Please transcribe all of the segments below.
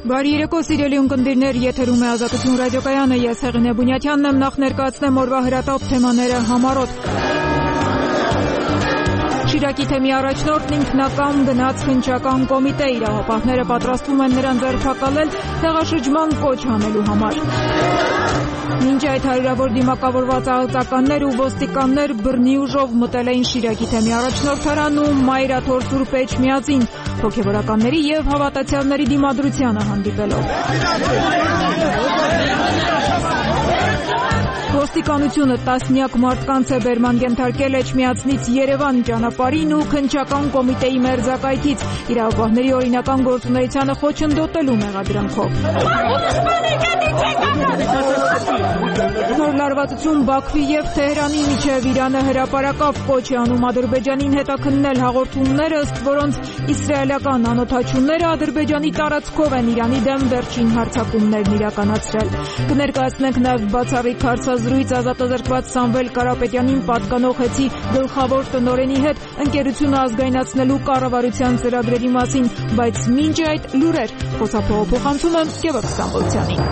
Բարի երեկո, սիրելի ունկնդիրներ, եթերում է Ազատություն ռադիոկայանը, ես Հեղինե Բունյաթյանն եմ, նախ ներկայացնեմ օրվա հրատապ թեմաները համառոտ։ Շիրակի թեմի առաջնորդն ինքնական գնաց քննչական կոմիտե, իրավապահները պատրաստվում են նրան ձերբակալել տեղաշրջման կոչ անելու համար։ Մինչ այդ հարյուրավոր դիմակավորված աղձականներ ու ոստիկաններ բռնի ուժով մտել էին Շիրակի թեմի առաջնորդարան ու Մայրաթոր Սուրբ Էջմիածին, հոգևորականների եւ հավատացյալների դիմադրությանը հանդիպելով։ Ոստիկանությունը տասնյակ մարդկանց է բերման ենթարկել Էջմիածնից Երևան ճանապարհին ու քննչական կոմիտեի մերձակայքից, իրավապահների օրինական գործունեությանը խոչընդոտելու մեղադրանքով։ Նոր լարվածություն Բաքվի եւ Թեհրանի միջև Իրանը հրապարակավ կոչ է անում Ադրբեջանին հետաքննել հաղորդումները, ըստ որոնց իսրայելական անօթաչուները Ադրբեջանի տարածքով են Իրանի դեմ վերջին հարձակումներն իրականացրել։ Կներկայացնենք նաեւ բացառիկ հարցազրույց ազատազրկված Սամվել Կարապետյանին պատկանող հեծի գլխավոր տնօրենի հետ ընկերությունը ազգայնացնելու կառավարության ծրագրերի մասին, բայց մինչ այդ լուրեր, խոսափողափոխանցում եմ Գևորգ Ստամբոլցյանին։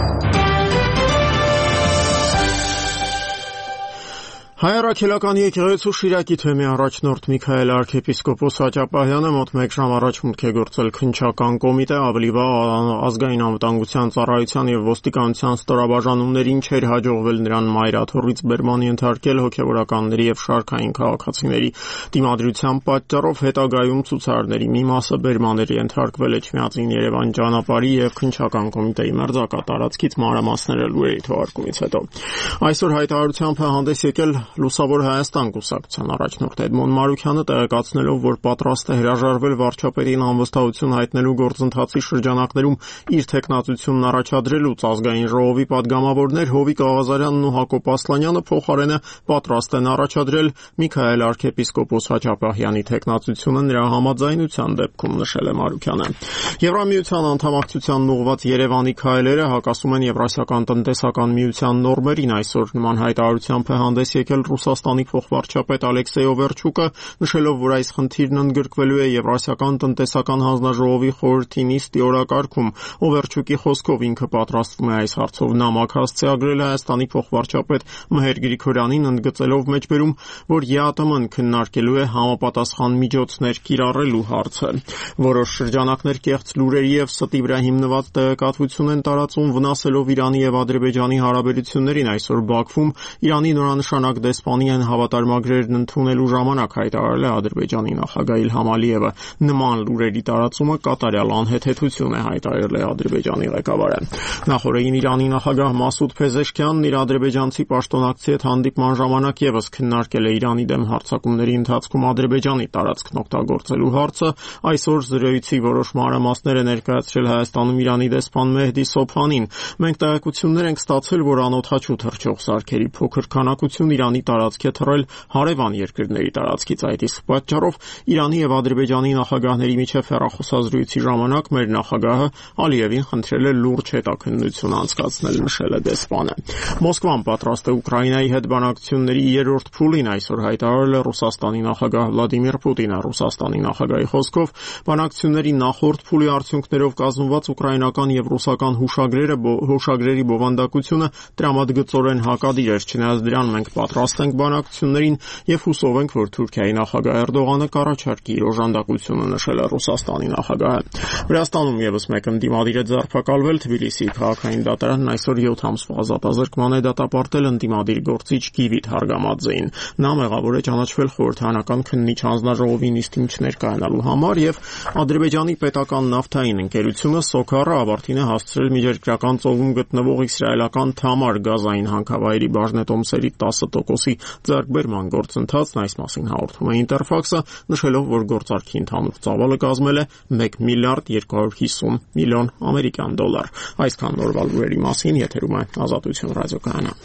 Հայ-առաքելական եկեղեցու Շիրակի թեմի առաջնորդ Միքայել arczepiskopos Հաճապահյանը մոտ 1 ժամ առաջ մուտք է գործել քննչական կոմիտե, ավելի վաղ ազգային անվտանգության ծառայության եւ ոստիկանության ստորաբաժանումներին չէր հաջողվել նրան Մայրաթորից բերման ենթարկել հոգեվորականների եւ շարքային քաղաքացիների դիմադրության պատճառով հետագայում ցուցարարների մի մասը բերման էր ենթարկվել Էջմիածին Երևան ճանապարհի եւ քննչական կոմիտեի մերձակա տարածքից մանրամասները լուրերի թողարկումից հետո։ Այսօր հայտարարությամբ է հանդես եկել Լուսավոր Հայաստան կուսակցության առաջնորդ Էդմոն Մարուքյանը, տեղեկացնելով, որ պատրաստ է հրաժարվել վարչապետին անվստահություն հայտնելու գործընթացի շրջանակներում իր թեկնածությունն առաջադրելուց, ազգային ժողովի падգամավորներ Հովիկ Աղազարյանն ու Հակոբ Ասլանյանը փոխարենը պատրաստ են առաջադրել Միքայել arczepiskopos Հաճապահյանի թեկնածությունը նրա համաձայնության դեպքում, նշել է Մարուքյանը։ Եվրամիության անդամակցությանն ուղղված Երևանի քայլերը հակասում են Եվրասիական տնտեսական միության նորմերին, այսօր նման հայտարարությամբ է հանդես եկել Ռուսաստանի փոխվարչապետ Ալեքսեյ Օվերչուկը, նշելով, որ այս խնդիրն ընդգրկվելու է Եվրասիական տնտեսական հանձնաժողովի խորհրդի նիստի օրակարգում։ Օվերչուկի խոսքով ինքը պատրաստվում է այս հարցով նամակ հասցեագրել Հայաստանի փոխվարչապետ Մհեր Գրիգորյանին, ընդգծելով մեջբերում, որ ԵԱՏՄ-ն քննարկելու է համապատասխան միջոցներ կիրառելու հարցը։ Որոշ շրջանակներ կեղծ լուրերի եւ ստի վրա հիմնված տեղեկատվություն են տարածում, վնասելով Իրանի եւ Ադրբեջանի հարաբերություններին։ Այսօր Բաքվում Իրանի նորանշանակ դեսպանին հավատարմագրերն ընդունելու ժամանակ հայտարարել է Ադրբեջանի նախագահ Իլհամ Ալիևը։ Նման լուրերի տարածումը կատարյալ անհեթեթություն է, հայտարարել է Ադրբեջանի ղեկավարը։ Նախորդին Իրանի նախագահ Մասուդ Փեզեշքյանն իր ադրբեջանցի պաշտոնակցի հետ հանդիպման ժամանակ եւս քննարկել է Իրանի դեմ հարձակումների ընթացքում Ադրբեջանի տարածքն օգտագործելու հարցը։ Այսօր զրույցի որոշ մանրամասներ է ներկայացրել Հայաստանում Իրանի դեսպան Մեհդի Սոփանին։ Մենք տեղեկություններ ենք ստացել, որ անօթաչու թռչող սարքերի փոքր քանակություն Իրանի տարածք է թռել հարևան երկրների տարածքից։ Այդ իսկ պատճառով Իրանի եւ Ադրբեջանի նախագահների միջև հեռախոսազրույցի ժամանակ մեր նախագահը Ալիևին խնդրել է լուրջ հետաքննություն անցկացնել, նշել է դեսպանը։ Մոսկվան պատրաստ է Ուկրաինայի հետ բանակցությունների երրորդ փուլին, այսօր հայտարարել է Ռուսաստանի նախագահ Վլադիմիր Պուտինը։ Ռուսաստանի նախագահի խոսքով բանակցությունների նախորդ փուլի արդյունքներով կազմված ուկրաինական եւ ռուսական հուշագրերի բովանդակությունը տրամադգծորեն հակադիր էր, չնայած դրան մենք պատրաստ ենք բանակցություններին եւ հուսով ենք, որ Թուրքիայի նախագահ Էրդողանը կառաջարկի իր օժանդակությունը, նշել է Ռուսաստանի նախագահը։ Վրաստանում եւս մեկ ընդդիմադիր է ձերբակալվել, Թբիլիսիի քաղաքային դատարանն այսօր 7 ամսվա ազատազրկման է դատապարտել ընդդիմադիր գործիչ Գիվիթ Հարգամաձեին։ Նա մեղավոր է ճանաչվել խորհրդարանական քննիչ հանձնաժողովի նիստի մեջ ներկայանալու համար եւ Ադրբեջանի պետական նավթային ընկերությունը Սոքարը ավարտին է հասցրել միջերկրական ծովում գտնվող իսրայելական Թամար գազային հանքավայրի բաժնետոմսերի 10%-ի ձեռքբերման գործընթացն, այս մասին հաղորդում է Ինտերֆաքսը, նշելով, որ գործարքի ընդհանուր ծավալը կազմել է 1 միլիարդ 250 միլիոն ամերիկյան դոլար։ Այսքան նորվա լուրերի մասին, եթերում է Ազատություն ռադիոկայանը։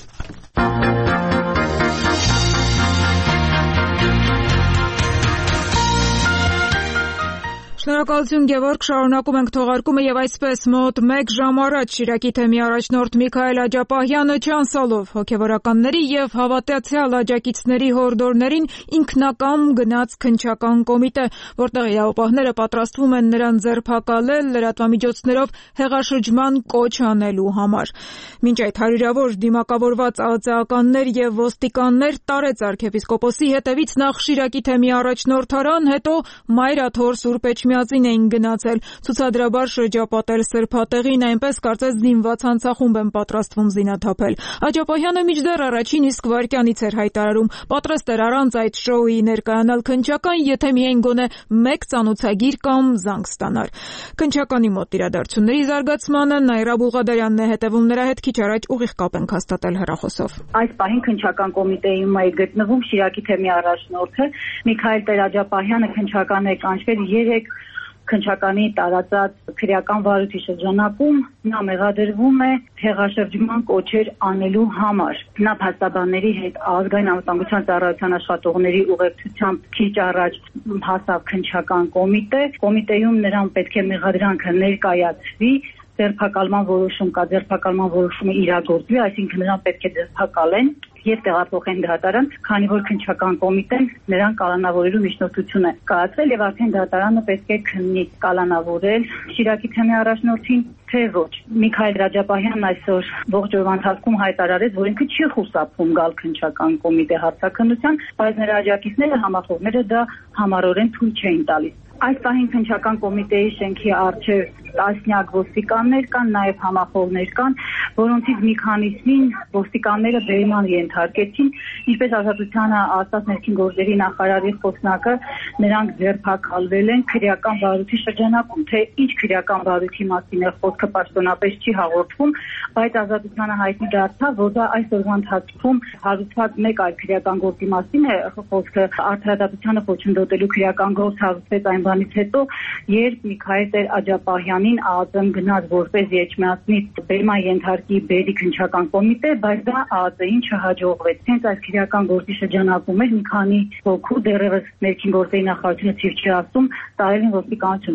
Շնորհակալություն Գևորգ, շարունակում ենք թողարկումը եւ այսպես մոտ 1 ժամ առաջ Շիրակի թեմի առաջնորդ Միքայել Աջապահյանը չանցալով հոգեվորականների եւ հավատացյալ աջակիցների հորդորներին ինքնակամ գնաց քննչական կոմիտե, որտեղ իրավապահները պատրաստվում են նրան ձերբակալել լրատվամիջոցներով հեղաշրջման կոչ անելու համար։ Մինչ այդ հարյուրավոր դիմակավորված ԱԱԾ-ականներ եւ ոստիկաններ տարեց arczepiskopos-ի հետևից նախ Շիրակի թեմի առաջնորդարան, հետո Մայրաթոր Սուրբ Էջմիածին էին գնացել, ցուցադրաբար շրջապատել սրբատեղին, այնպես կարծես զինված հանցախումբ են պատրաստվում զինաթափել։ Աջապահյանը մինչդեռ առաջին իսկ վայրկյանից էր հայտարարում, պատրաստ էր առանց այդ շոուի ներկայանալ քննչական, եթե միայն գոնե մեկ ծանոթագիր կամ զանգ ստանար։ Քննչականի մոտ իրադարձությունների զարգացմանը Նաիրա Բուլղադարյանն է հետևում, նրա հետ քիչ առաջ ուղիղ կապ ենք հաստատել հեռախոսով։ Այս պահին քննչական կոմիտեում է գտնվում Շիրակի թեմի առաջնորդը Միքայել Տեր-Աջապահյանը քննչական է կանչվել 3 քննչականի տարածած քրեական վարույթի շրջանակում նա մեղադրվում է հեղաշրջման կոչեր անելու համար։ Նա փաստաբանների հետ ազգային անվտանգության ծառայության աշխատողների ուղեկցությամբ քիչ առաջ հասավ քննչական կոմիտե։ Կոմիտեում նրան պետք է մեղադրանքը ներկայացվի, ձերբակալման որոշում կա, ձերբակալման որոշումը իրագործվի, այսինքն նրան պետք է ձերբակալեն եւ տեղափոխեն դատարան, քանի որ քննչական կոմիտեն նրան կալանավորելու միջնորդություն է կայացրել եւ արդեն դատարանը պետք է քննի կալանավորել Շիրակի թեմի առաջնորդին թե ոչ։ Միքայել Աջապահյանն այսօր ողջ օրվա ընթացքում հայտարարեց, որ ինքը չի խուսափում գալ քննչական կոմիտե հարցաքննության, բայց նրա աջակիցները, համախոհները դա համառորեն թույլ չէին տալիս։ Այս պահին քննչական կոմիտեի շենքի առջև տասնյակ ոստիկաններ կան, նաև համախոհներ կան, որոնցից մի քանիսին ոստիկանները բերման ենթարկեցին, ինչպես Ազատությանը ասաց ներքին գործերի նախարարի խոսնակը, նրանք ձերբակալվել են քրեական վարույթի շրջանակում, թե ինչ քրեական վարույթի մասին է խոսքը պաշտոնապես չի հաղորդվում, բայց Ազատությանը հայտնի դարձավ, որ դա այս օրվա ընթացքում հարուցված մեկ այլ քրեական գործի մասին է խոսքը, արդարադատությանը ոչնդոտելու քրեական գործ հարուցվեց այն բանից հետո, երբ Միքայել Տեր-Աջապահյանին ԱԱԾ-ն գնաց որպես Էջմիածնի բերման ենթարկի բերի քննչական կոմիտե, բայց դա ԱԱԾ-ին չհաջողվեց։ Հենց այս քրեական գործի շրջանակում էր մի քանի հոգու դեռևս ներքին գործերի նախարարությունը ցույց չի ասում, տարել են ոստիկանություն։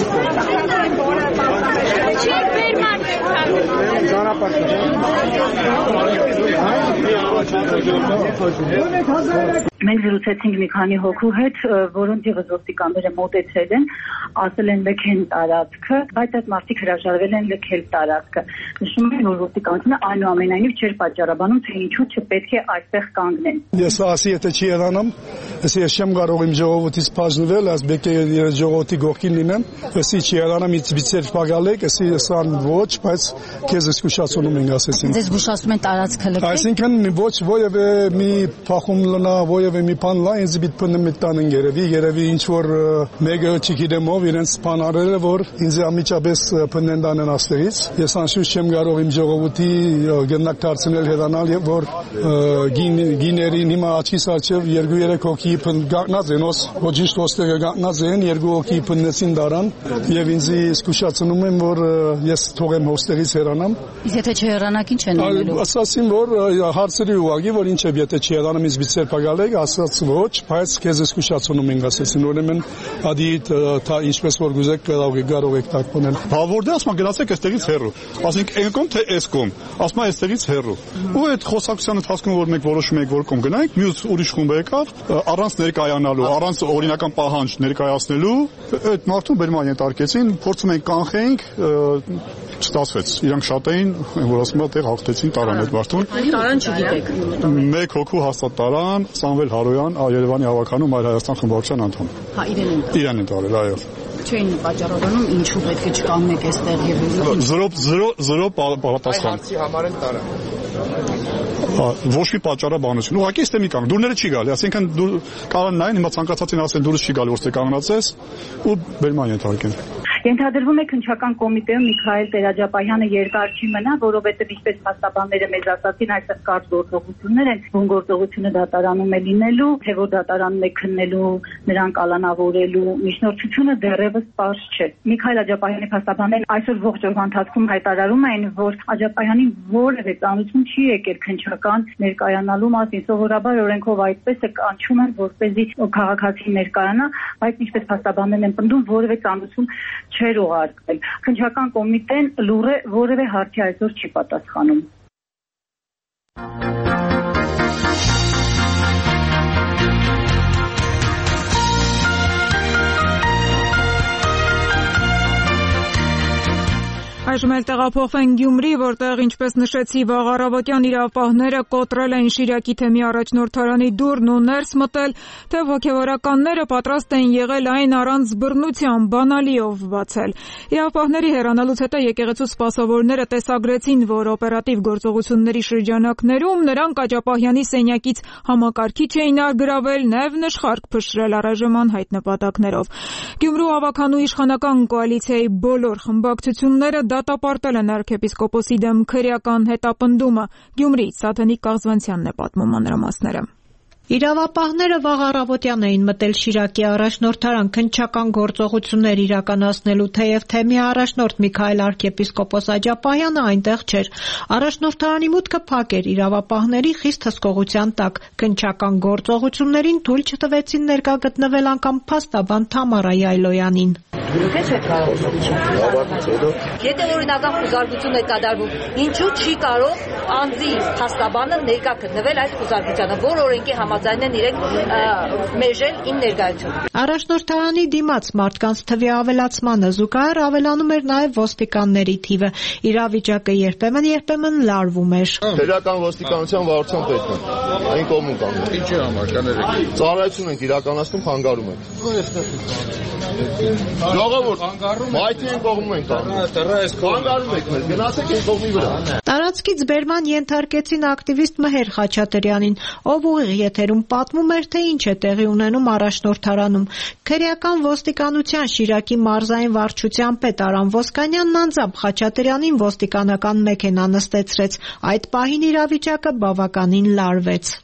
Մենք զրուցեցինք մի քանի հոգու հետ, որոնց ևս ոստիկանները մոտեցել են, ասել են լքեն տարածքը, բայց այդ մարդիկ հրաժարվել են լքել տարածքը։ Նշում են, որ ոստիկանությունը այնուամենայնիվ չէր պատճառաբանում, թե ինչու չպետք է այստեղ կանգնեն։ Ես ասի, եթե չի երանամ, ես չեմ կարող իմ ժողովրդից բաժնվել, այս բեկե ժողովրդի գողքին լինեմ, ես չի երանամ, ինձ բիցեր փագալեք, ես սան ոչ, բայց քեզ զգուշացնում ենք ասեցին։ Ձեզ զգուշացում են տարածքը լքեք։ Այսինքն ոչ որևէ մի փախում լնա, որևէ մի բան լա, ինձ պիտի փնեմ տանեն երևի ինչ որ մեկը չգիտեմ ով իրենց բան արել է, որ ինձ ամիջապես փնեն տանեն աստեղից։ Ես անշուշտ չեմ կարող իմ ժողովրդի գնանք դարձնել հեռանալ, որ գիներին հիմա աչքիս առջև 2-3 հոգի գտնած են, ոչինչ ոստերը գտնած են, 2 հոգի փննեցին դարան եւ ինձ զգուշացնում են, որ ես թողեմ ոստերից հեռանամ։ Իսկ եթե չհեռանաք ինչ են անելու։ Ասացին, որ հարցերի ուղղակի, որ ինչ է, եթե չհեռանամ ինձ բիցեր փագալեք, ասաց ոչ, բայց քեզ զգուշացնում ենք ասեցին, ուրեմն ադի դա ինչպես որ գուզեք կարող եք տակոնել։ Բա որտե ասում գնացեք այստեղից հեռու։ Ասենք այն կողմ թե այս կողմ։ Ասում այստեղից հեռու։ Ու այդ խոսակցության ընթացքում որ մենք որոշում ենք որ կողմ գնանք, մյուս ուրիշ խումբ եկավ, առանց ներկայանալու, առանց օրինական պահանջ ներկայացնելու, այդ մարդուն բերման ենթարկեցին, փորձում ենք կանխեինք, չստացվեց։ Իրանք շատ էին, որ ասում տեղ հաղթեցին տարան այդ մարդուն։ Տարան չգիտեք։ Մեկ հոգու հաստատ տարան, Սամվել Հարոյան, Երևանի հավաքանում Այր Հայաստան խմբակցության անդամ։ Հա, իրեն են տարել, այո։ Չէին պատճառաբանում ինչու պետք է չկանգնեք այստեղ եւ 0 պատասխան։ Հարցի համար են տարան։ Ոչ մի պատճառաբանություն։ Ուղղակի ստեմի կանգ, դուրները չի գալի, ասենքն դու կարող նայեն, հիմա ցանկացածին ասեն դուրս չի գալի, որ ստե կանգնած ես ու բերման ենթարկեն։ Ենթադրվում է քննչական կոմիտեում Միքայել Տեր-Աջապահյանը երկար չի մնա, որովհետև ինչպես փաստաբանները մեզ ասացին, այստեղ կարճ գործողություններ են, ում գործողությունը դատարանում է լինելու, թե որ դատարանում է քննելու, նրան կալանավորելու, միջնորդությունը դեռևս պարզ չէ։ Միքայել Աջապահյանի փաստաբաններն այսօր ողջ օրվա ընթացքում հայտարարում են, որ Աջապահյանին որևէ ծանոթություն չի եկել քննչական ներկայանալու մասին, սովորաբար օրենքով այդպես է կանչում են, որպեսզի քաղաքացին ներկայանա, բայց ինչպես փաստաբաններն են պնդում, որևէ ծանոթություն չէր ուղարկվել։ Քննչական կոմիտեն լուռ է, որևէ հարցի այսօր չի պատասխանում։ Այժմ էլ տեղափոխվենք Գյումրի, որտեղ, ինչպես նշեցի, վաղ առավոտյան իրավապահները կոտրել են Շիրակի թեմի առաջնորդարանի դուռն ու ներս մտել, թե հոգևորականները պատրաստ են եղել այն առանց բռնության, բանալիով բացել։ Իրավապահների հեռանալուց հետո եկեղեցու սպասավորները տեսագրեցին, որ օպերատիվ գործողությունների շրջանակներում նրանք Աջապահյանի սենյակից համակարգիչ էին արգրավել, նաև նշխարք փշրել առայժմ անհայտ նպատակներով։ Գյումրու ավագանու իշխանական կոալիցիայի բոլոր խմբակցությունները դատապարտել են arczepiskopos-ի դեմ քրեական հետապնդումը։ Գյումրիից Սաթենիկ Կաղզվանցյանն է պատմում մանրամասները։ Իրավապահները վաղ առավոտյան էին մտել Շիրակի առաջնորդարան քննչական գործողություններ իրականացնելու, թեև թեմի առաջնորդ Միքայել arczepiskopos Աջապահյանը այնտեղ չէր։ Առաջնորդարանի մուտքը փակ էր իրավապահների խիստ հսկողության տակ։ Քննչական գործողություններին թույլ չտվեցին ներկա գտնվել անգամ փաստաբան Թամարա Յայլոյանին։ Դուք եք կարող։ Եթե օրինական խուզարկություն է կատարվում, ինչու չի կարող անձի փաստաբանը ներկա գտնվել այդ խուզարկությանը, որ օրենքի համաձայն են իրենք մերժել իմ ներկայությունը։ Առաջնորդարանի դիմաց մարդկանց թվի ավելացմանը զուգահեռ ավելանում էր նաև ոստիկանների թիվը։ Իրավիճակը երբեմն լարվում էր։ Քրեական ոստիկանության վարչության պետն է։ Այն կողմում կանգնել։ Ինչի համար կներեք։ Ծառայություն ենք իրականացնում, խանգարում ենք։ Ժողովուրդ, մայթի են կողմում ենք խանգարում եք մեզ, գնացեք են կողմի վրա։ Տարածքից բերման ենթարկեցին ակտիվիստ Մհեր Խաչատրյանին, ով ուղիղ եթերում պատմում էր, թե ինչ է տեղի ունենում առաջնորդարանում։ Քրեական ոստիկանության Շիրակի մարզային վարչության պետ Արամ Ոսկանյանն անձամբ Խաչատրյանին ոստիկանական մեքենա նստեցրեց։ Այդ պահին իրավիճակը բավականին լարվեց։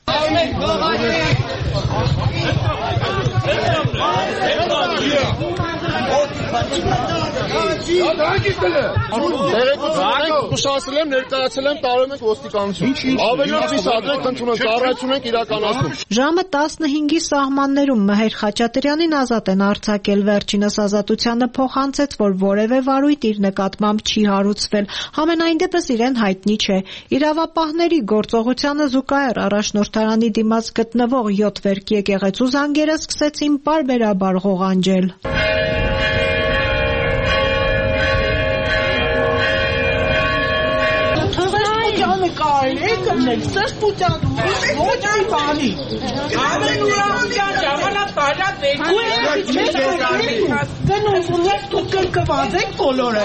Ուշացել եմ, ներկայացել եմ, տարում ենք ոստիկանություն։ Ավելի ծիսադրեք, խնդրում եմ, ծառայություն ենք իրականացնում։ Ժամը 15-ի սահմաններում Մհեր Խաչատրյանին ազատ են արձակել։ Վերջինս ազատությանը փոխանցեց, որ որևէ վարույթ իր նկատմամբ չի հարուցվել։ Համենայն դեպս իրեն հայտնի չէ։ Իրավապահների գործողությանը զուգահեռ առաջնորդարանի դիմաց գտնվող 7 վերք եկեղեցու զանգերը սկսեցին պարբերաբար ղողանջել։ Ոչ մի բանի։ Ամեն ուրախության ժամանակ բարակ գնում դուք կկվազեք բոլորը։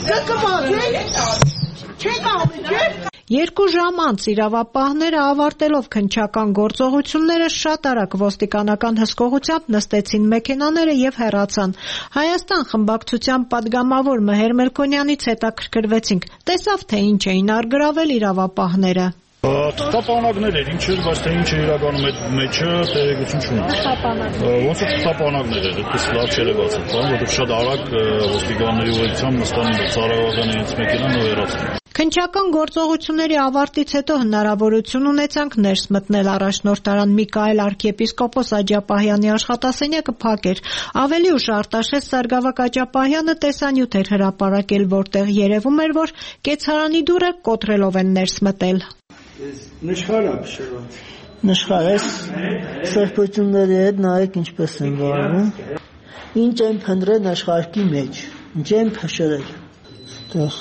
Չեք Երկու ժամ անց իրավապահները ավարտելով քննչական գործողությունները շատ արագ ոստիկանական հսկողությամբ նստեցին մեքենաները եւ հեռացան։ Հայաստան խմբակցության падգամավոր Մհեր Մելքոնյանից հետաքրքրվեցինք, տեսավ թե ինչ էին արգրավել իրավապահները։ Թղթապանակներ էր, ինչ էր, բայց թե ինչ է իրականում այդ մեջը տեղեկություն չունեմ։ Ոնց է թղթապանակներ էր, այդպես լավ չերևաց, որովհետև շատ արագ ոստիկանների ուղղությամբ նստան ծառայողական իրենց մեքենան ու հեռացան։ Քննչական գործողությունների ավարտից հետո հնարավորություն ունեցանք ներս մտնել առաջնորդարան Միքայել arczepiskopos Աջապահյանի աշխատասենյակը փակ էր։ Ավելի ուշ Արտաշես Սարգսակ Աջապահյանը տեսանյութ էր հրապարակել, որտեղ երևում էր, որ կեցարանի դուռը կոտրելով են ներս մտել։ Նշխարը փշրված։ Նշխարես սրբությունների հետ նայեք ինչպես են վարվում։ Ինչ են փնտրել աշխարհի մեջ, ինչ են փշրել։ Այդտեղ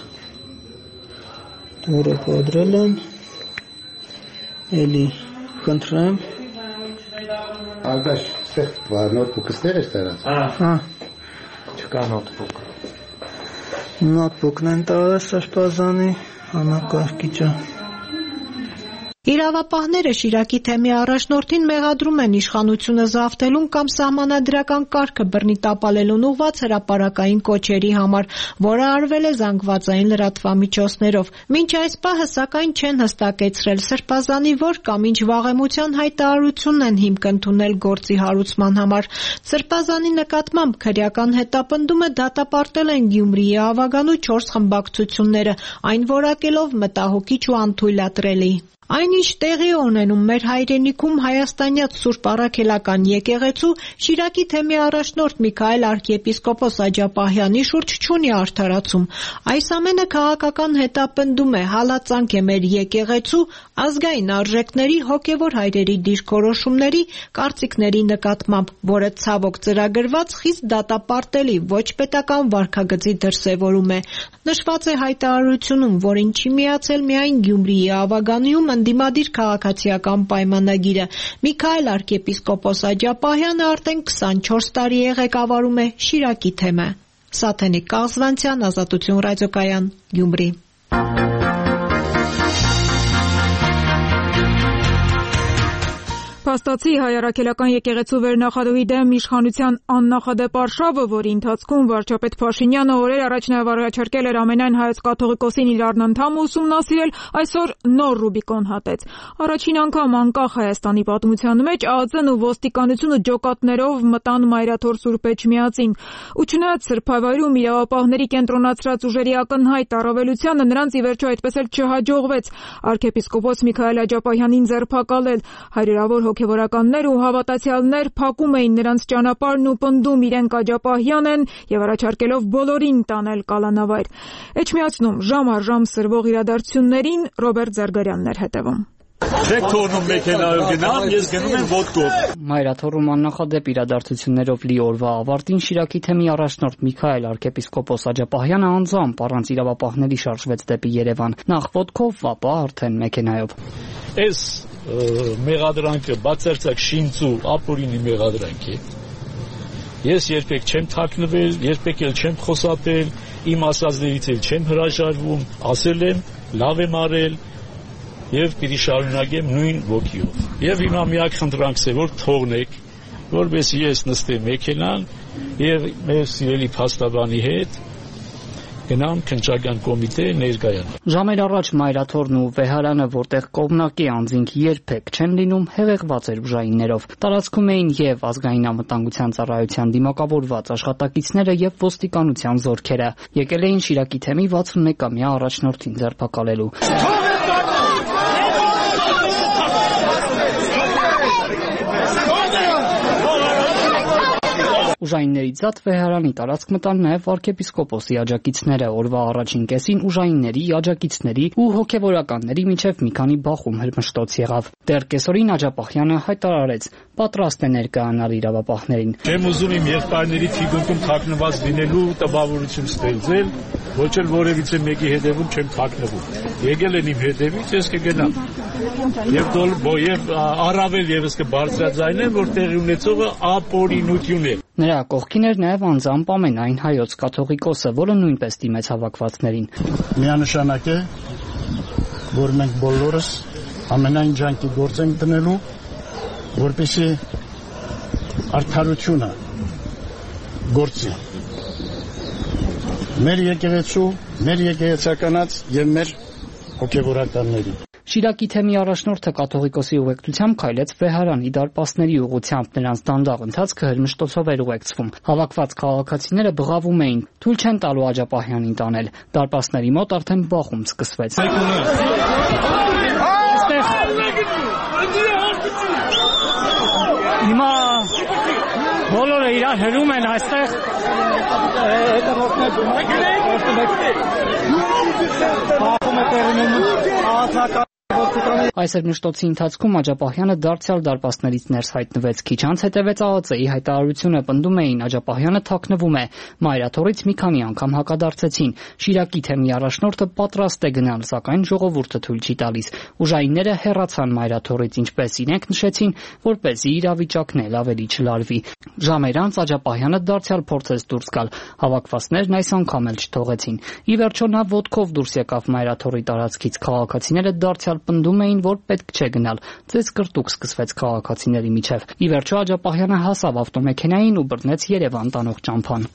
դուրը կոտրել են։ Էլի խնդրեմ։ Արգաշ, ստեղ նոթբուքներ ես տարած։ Հա։ Չկա նոթբուք։ Նոթբուքն են տարած սրբազանի համակարգիչը։ Իրավապահները Շիրակի թեմի առաջնորդին մեղադրում են իշխանությունը զավթելուն կամ սահմանադրական կարգը բռնի տապալելուն ուղղված հրապարակային կոչերի համար, որը արվել է զանգվածային լրատվամիջոցներով։ Մինչ այս պահը սակայն չեն հստակեցրել Սրբազանի որ կամ ինչ վաղեմության հայտարարությունն են հիմք ընդունել գործի հարուցման համար։ Սրբազանի նկատմամբ քրեական հետապնդումը դատապարտել են Գյումրիի ավագանու 4 խմբակցությունները, այն որակելով մտահոգիչ ու անթույլատրելի։ Այնինչ տեղի ունենում մեր հայրենիքում հայաստանյաց Սուրբ Առաքելական եկեղեցու Շիրակի թեմի առաջնորդ Միքայել arczepiskopos Աջապահյանի շուրջ չունի արդարացում։ Այս ամենը քաղաքական հետապնդում է, հալածանք է մեր եկեղեցու ազգային արժեքների հոգևոր հայրերի դիրքորոշումների, կարծիքների նկատմամբ, որը ցավոք ծրագրված խիստ դատապարտելի ոչ պետական վարքագծի դրսևորում է։ Նշված է հայտարարությունում, որին չի միացել միայն Գյումրիի ավագանիում ընդդիմադիր քաղաքացիական պայմանագիրը։ Միքայել arczepiskopos Աջապահյանը արդեն 24 տարի է ղեկավարում է Շիրակի թեմը։ Սաթենիկ Կաղզվանցյան, Ազատություն ռադիոկայան, Գյումրի։ Փաստացի հայ առաքելական եկեղեցու վերնախադուի դեմ իշխանության աննախադեպ արշավը, որի ընթացքում վարչապետ Փաշինյանը օրեր առաջ նաև առաջարկել էր ամենայն հայոց կաթողիկոսին իր առնանդամ ուսումնասիրել, այսօր նոր Ռուբիկոն հատեց։ Առաջին անգամ անկախ Հայաստանի պատմության մեջ ԱԱԾ-ն ու ոստիկանությունը ջոկատներով մտան Մայրաթոր Սուրբ Էջմիածին։ Ու չնայած Սրբավայրում իրավապահների կենտրոնացրած ուժերի ակնհայտ առավելությանը, նրանց ի վերջո այդպես էլ չհաջողվեց arczepiskopos Միքայել Աջապահյանին ձերբակալել։ Հայրերավոր հոգևորականներ ու հավատացյալներ փակում էին նրանց ճանապարհն ու պնդում իրենք Աջապահյան են եւ առաջարկելով բոլորին տանել կալանավայր։ Էջմիածնում ժամ առ ժամ սրվող իրադարձություններին Ռոբերտ Զարգարյանն էր հետևում։ Չեք թողնում մեքենայով գնամ, ես գնում եմ ոտքով։ Մայրաթորում աննախադեպ իրադարձություններով լի օրվա ավարտին Շիրակի թեմի առաջնորդ Միքայել arczepiskopos Աջապահյանը անձամբ առանց իրավապահների շարժվեց դեպի Երևան, նախ ոտքով, ապա արդեն մեքենայով։ Այս մեղադրանքը բացարձակ շինծու ապօրինի մեղադրանք է։ Ես երբեք չեմ թաքնվել, երբեք էլ չեմ խոսապել, իմ ասածներից էլ չեմ հրաժարվում, ասել եմ, լավ եմ արել եւ պիտի շարունակեմ նույն ոգիով։ Եվ հիմա միակ խնդրանքս է, որ թողնեք, որովհետեւ ես նստեմ մեքենան եւ մեր սիրելի փաստաբանի հետ գնամ քննչական կոմիտե ներկայանամ։ Ժամեր առաջ Մայրաթորն ու Վեհարանը, որտեղ կողմնակի անձինք երբեք չեն լինում, հեղեղված էր ուժայիններով։ Տարածքում էին եւ ազգային անվտանգության ծառայության դիմակավորված աշխատակիցները եւ ոստիկանության զորքերը։ Եկել էին Շիրակի թեմի 61-ամյա առաջնորդին ձերբակալելու։ Ուժայինների ձատ Վեհարանի տարածք մտան նաև arczepiskopos-ի աջակիցները։ Օրվա առաջին կեսին ուժայինների, աջակիցների ու հոգևորականների միջև մի քանի բախում հրմշտոց եղավ։ Դեռ կեսօրին Աջապահյանը հայտարարեց, պատրաստ է ներկայանալ իրավապահներին։ Չեմ ուզում իմ եղբայրների թիկունքում թաքնված լինելու տպավորություն ստեղծել, ոչ էլ որևիցե մեկի հետևում չեմ թաքնվում։ Եկել են իմ հետևից, ես կգնամ։ Եվ առավել եւս կբարձրաձայնեմ, որ տեղի ունեցողը ապօրինություն է։ Նրա կողքին էր նաև անձամբ ամենայն հայոց կաթողիկոսը, որը նույնպես դիմեց հավաքվածներին։ Միանշանակ է, որ մենք բոլորս ամենայն ջանքի գործ ենք դնելու, որպեսզի արդարությունը գործի։ Մեր եկեղեցու, մեր եկեղեցականաց եւ մեր հոգևորականների։ Շիրակի թեմի առաջնորդը կաթողիկոսի ուղեկցությամբ քայլեց Վեհարանի դարպասների ուղղությամբ, նրանց դանդաղ ընթացքը հրմշտոցով էր ուղեկցվում։ Հավաքված քաղաքացիները բղավում էին, թույլ չեն տալու Աջապահյանին տանել։ Դարպասների մոտ արդեն բախում սկսվեց։ Հիմա բոլորը իրար հրում են այստեղ։ Բախում է տեղում Այս հրմշտոցի ընթացքում Աջապահյանը դարձյալ դարպասներից ներս հայտնվեց։ Քիչ անց հետևեց ԱԱԾ-ի հայտարարությունը, պնդում էին Աջապահյանը թաքնվում է։ Մայրաթորից մի քանի անգամ հակադարձեցին։ Շիրակի թեմի առաջնորդը պատրաստ է գնալ, սակայն ժողովուրդը թույլ չի տալիս։ Ուժայինները հեռացան Մայրաթորից, ինչպես իրենք նշեցին, որպեսզի իրավիճակն էլ ավելի չլարվի։ Ժամեր անց Աջապահյանը դարձյալ փորձեց դուրս գալ։ Հավաքվածներն այս անգամ էլ չթողեցին։ Ի վերջո նա ոտքով դուրս եկավ Մայրաթորի տարածքից։ Քաղաքացիները դարձյալ պնդում պնդում էին, որ պետք չէ գնալ։ Ծեծ կրտուկ սկսվեց քաղաքացիների միջև։ Ի վերջո Աջափահյանը հասավ ավտոմեքենային ու բռնեց Երևան տանող ճամփան։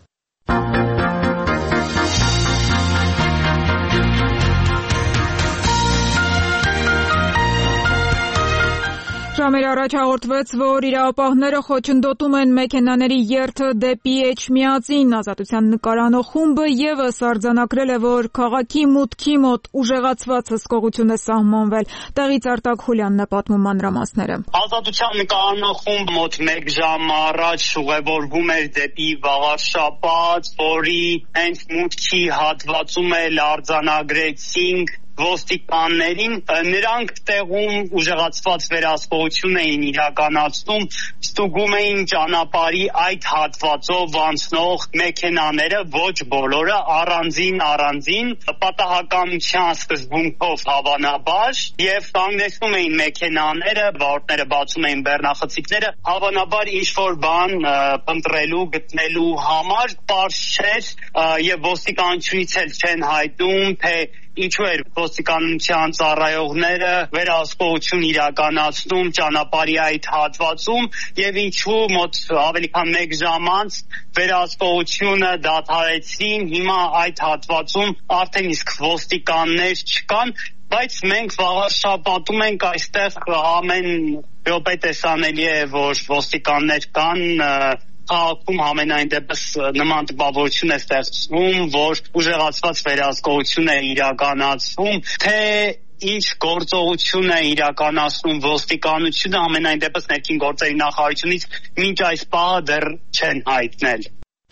Ժամեր առաջ հաղորդվեց, որ իրավապահները խոչընդոտում են մեքենաների երթը դեպի Էջմիածին։ Ազատության նկարանող խումբը ևս արձանագրել է, որ քաղաքի մուտքի մոտ ուժեղացված հսկողություն է սահմանվել։ Տեղից Արտակ Խուլյանն է պատմում մանրամասները։ Ազատության նկարանող խումբը մոտ 1 ժամ առաջ ուղևորվում էր դեպի Վաղարշապատ, որի հենց մուտքի հատվածում էլ արձանագրեցինք ոստիկաններին, նրանք տեղում ուժեղացված վերահսկողություն էին իրականացնում, ստուգում էին ճանապարհի այդ հատվածով անցնող մեքենաները, ոչ բոլորը, առանձին, պատահականության սկզբունքով հավանաբար, եւ կանգնեցնում էին մեքենաները, վարորդները բացում էին բեռնախցիկները, հավանաբար ինչ-որ բան փնտրելու, գտնելու համար, պարզ չէր, եւ ոստիկանությունից էլ չեն հայտնում, թե ինչու էր ոստիկանության ծառայողները վերահսկողություն իրականացնում ճանապարհի այդ հատվածում եւ ինչու մոտ ավելի քան 1 ժամ անց վերահսկողությունը դադարեցին, հիմա այդ հատվածում արդեն իսկ ոստիկաններ չկան, բայց մենք Վաղարշապատում ենք, այստեղ ամեն րոպե տեսանելի է, որ ոստիկաններ կան, քաղաքում ամենայն դեպս նման տպավորություն է ստեղծվում, որ ուժեղացված վերահսկողություն է իրականացվում, թե ինչ գործողություն է իրականացնում ոստիկանությունը, ամենայն դեպս ներքին գործերի նախարարությունից մինչ այս պահը դեռ չեն հայտնել։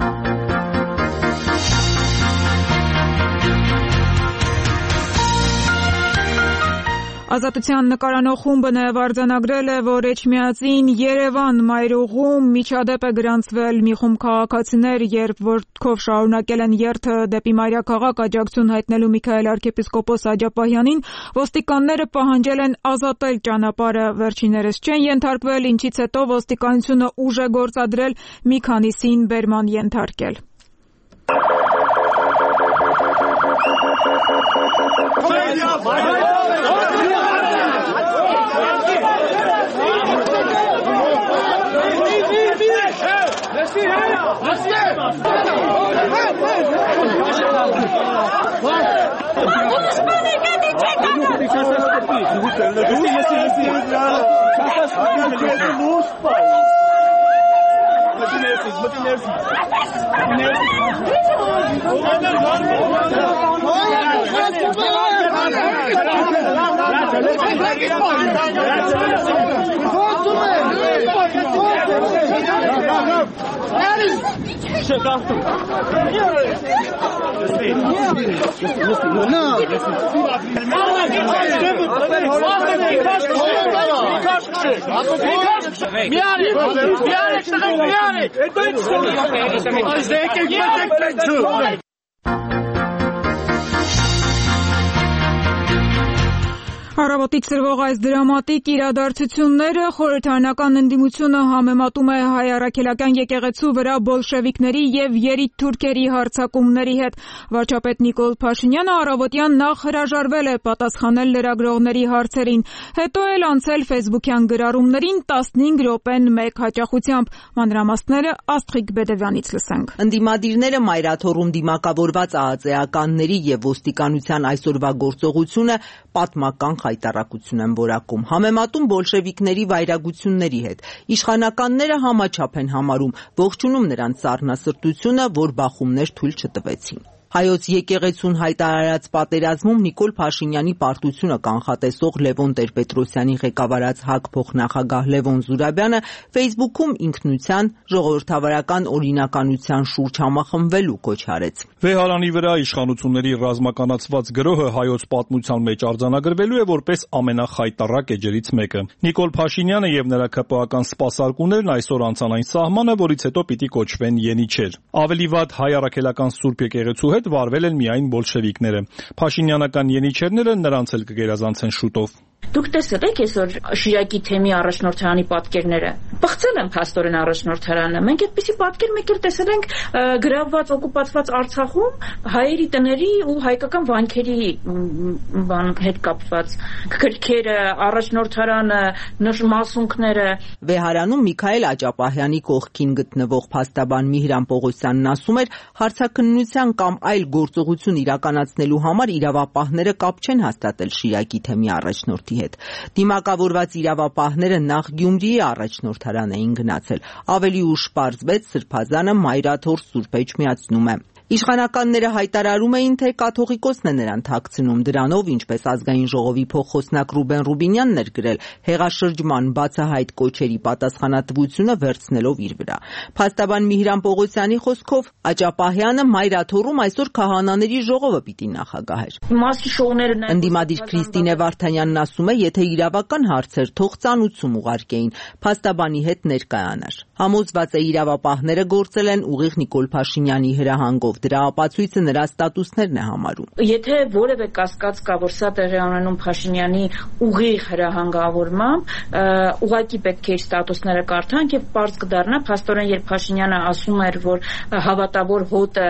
Ազատության նկարանող խումբը նաև արձանագրել է, որ Էջմիածին Երևան մայրուղում միջադեպ է գրանցվել մի խումբ քաղաքացիներ, երբ ոտքով շարունակել են երթը դեպի մայրաքաղաք աջակցություն հայտնելու Միքայել arczepiskopos Աջափահյանին, ոստիկանները պահանջել են ազատել ճանապարհը, վերջիններս չեն ենթարկվել, ինչից հետո ոստիկանությունը ուժ է գործադրել, մի քանիսին բերման ենթարկել։ Առավոտից սրվող այս դրամատիկ իրադարձությունները խորհրդարանական ընդդիմությունը համեմատում է հայ առաքելական եկեղեցու վրա բոլշևիկների եւ երիտ թուրքերի հարձակումների հետ։ Վարչապետ Նիկոլ Փաշինյանը առավոտյան նախ հրաժարվել է պատասխանել լրագրողների հարցերին, հետո էլ անցել ֆեյսբուքյան գրառումներին 15 րոպեն մեկ հաճախությամբ։ Մանրամասները Աստղիկ Բեդևյանից լսենք։ Ընդդիմադիրները մայրաթոռում դիմակավորված ԱԱԾ-ականների եւ ոստիկանության այսօրվա գործողությունը պատմական հայտարարություն են որակում, համեմատում բոլշևիկների վայրագությունների հետ։ Իշխանականները համաչափ են համարում, ողջունում նրանց սառնասրտությունը, որ բախումներ թույլ չտվեցին։ Հայոց եկեղեցուն հայտարարած պատերազմում Նիկոլ Փաշինյանի պարտությունը կանխատեսող Լևոն Տեր-Պետրոսյանի ղեկավարած ՀԱԿ փոխնախագահ Լևոն Զուրաբյանը ֆեյսբուքում ինքնության, ժողովրդավարական օրինականության շուրջ համախմբվելու կոչ արեց։ Վեհարանի վրա իշխանությունների ռազմականացված գրոհը հայոց պատմության մեջ արձանագրվելու է որպես ամենախայտառակ էջերից մեկը։ Նիկոլ Փաշինյանը եւ նրա ԿՊԱ-ական սպասարկումներն այսօր անցան այն սահմանը, որից հետո պիտի կոչվեն Ենիչեր։ Ավելի վատ հայ առաքելական Սուրբ եկեղեցու հետ վարվել են միայն բոլշևիկները։ Փաշինյանական ենիչերները նրանց էլ կգերազանցեն շուտով։ Դուք տեսել եք այսօր Շիրակի թեմի առաջնորդարանի պատկերները։ Բղծել են փաստորեն առաջնորդարանը։ Մենք այդպիսի պատկեր մեկ էլ տեսել ենք գրավված, օկուպացված Արցախում հայերի տների ու հայկական վանքերի հետ կապված գրքերը, առաջնորդարանը, մասունքները։ Վեհարանում Միքայել Աճապահյանի կողքին գտնվող փաստաբան Միհրան Պողոսյանն ասում էր, հարցաքննության կամ այլ գործողություն իրականացնելու համար իրավապահները կապ չեն հաստատել Շիրակի թեմի առաջնորդի հետ։ Դիմակավորված իրավապահները նախ Գյումրիի առաջնորդարան էին գնացել։ Ավելի ուշ պարզվեց Սրբազանը Մայրաթոր Սուրբ Էջմիածնում է։ Իշխանականները հայտարարում էին, թե կաթողիկոսն է նրան թաքցնում, դրանով, ինչպես ազգային ժողովի փոխխոսնակ Ռուբեն Ռուբինյանն էր գրել, հեղաշրջման բացահայտ կոչերի պատասխանատվությունը վերցնելով իր վրա։ Փաստաբան Միհրան Պողոսյանի խոսքով Աճապահյանը Մայրաթորում այսօր քահանաների ժողովը պիտի նախագահեր։ Ընդդիմադիր Քրիստինե Վարդանյանն ասում է, եթե իրավական հարցեր թող ծանուցում ուղարկեին, փաստաբանի հետ ներկայանար։ Համոզված է իրավապահները գործել են ուղիղ Նիկոլ Փաշինյանի հրահանգով, դրա ապացույցը նրա ստատուսներն է համարում։ Եթե որևէ կասկած կա, որ սա տեղի ունենում Փաշինյանի ուղիղ հրահանգավորմամբ, ուղղակի պետք է իր ստատուսները կարդանք եւ պարզ կդառնա, փաստորեն երբ Փաշինյանը ասում էր, որ հավատավոր հոտը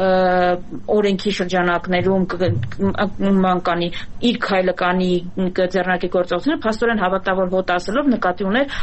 օրենքի շրջանակներում կանի իր քայլը կանի ձեռնարկի գործողությունները, փաստորեն հավատավոր հոտ ասելով նկատի ուներ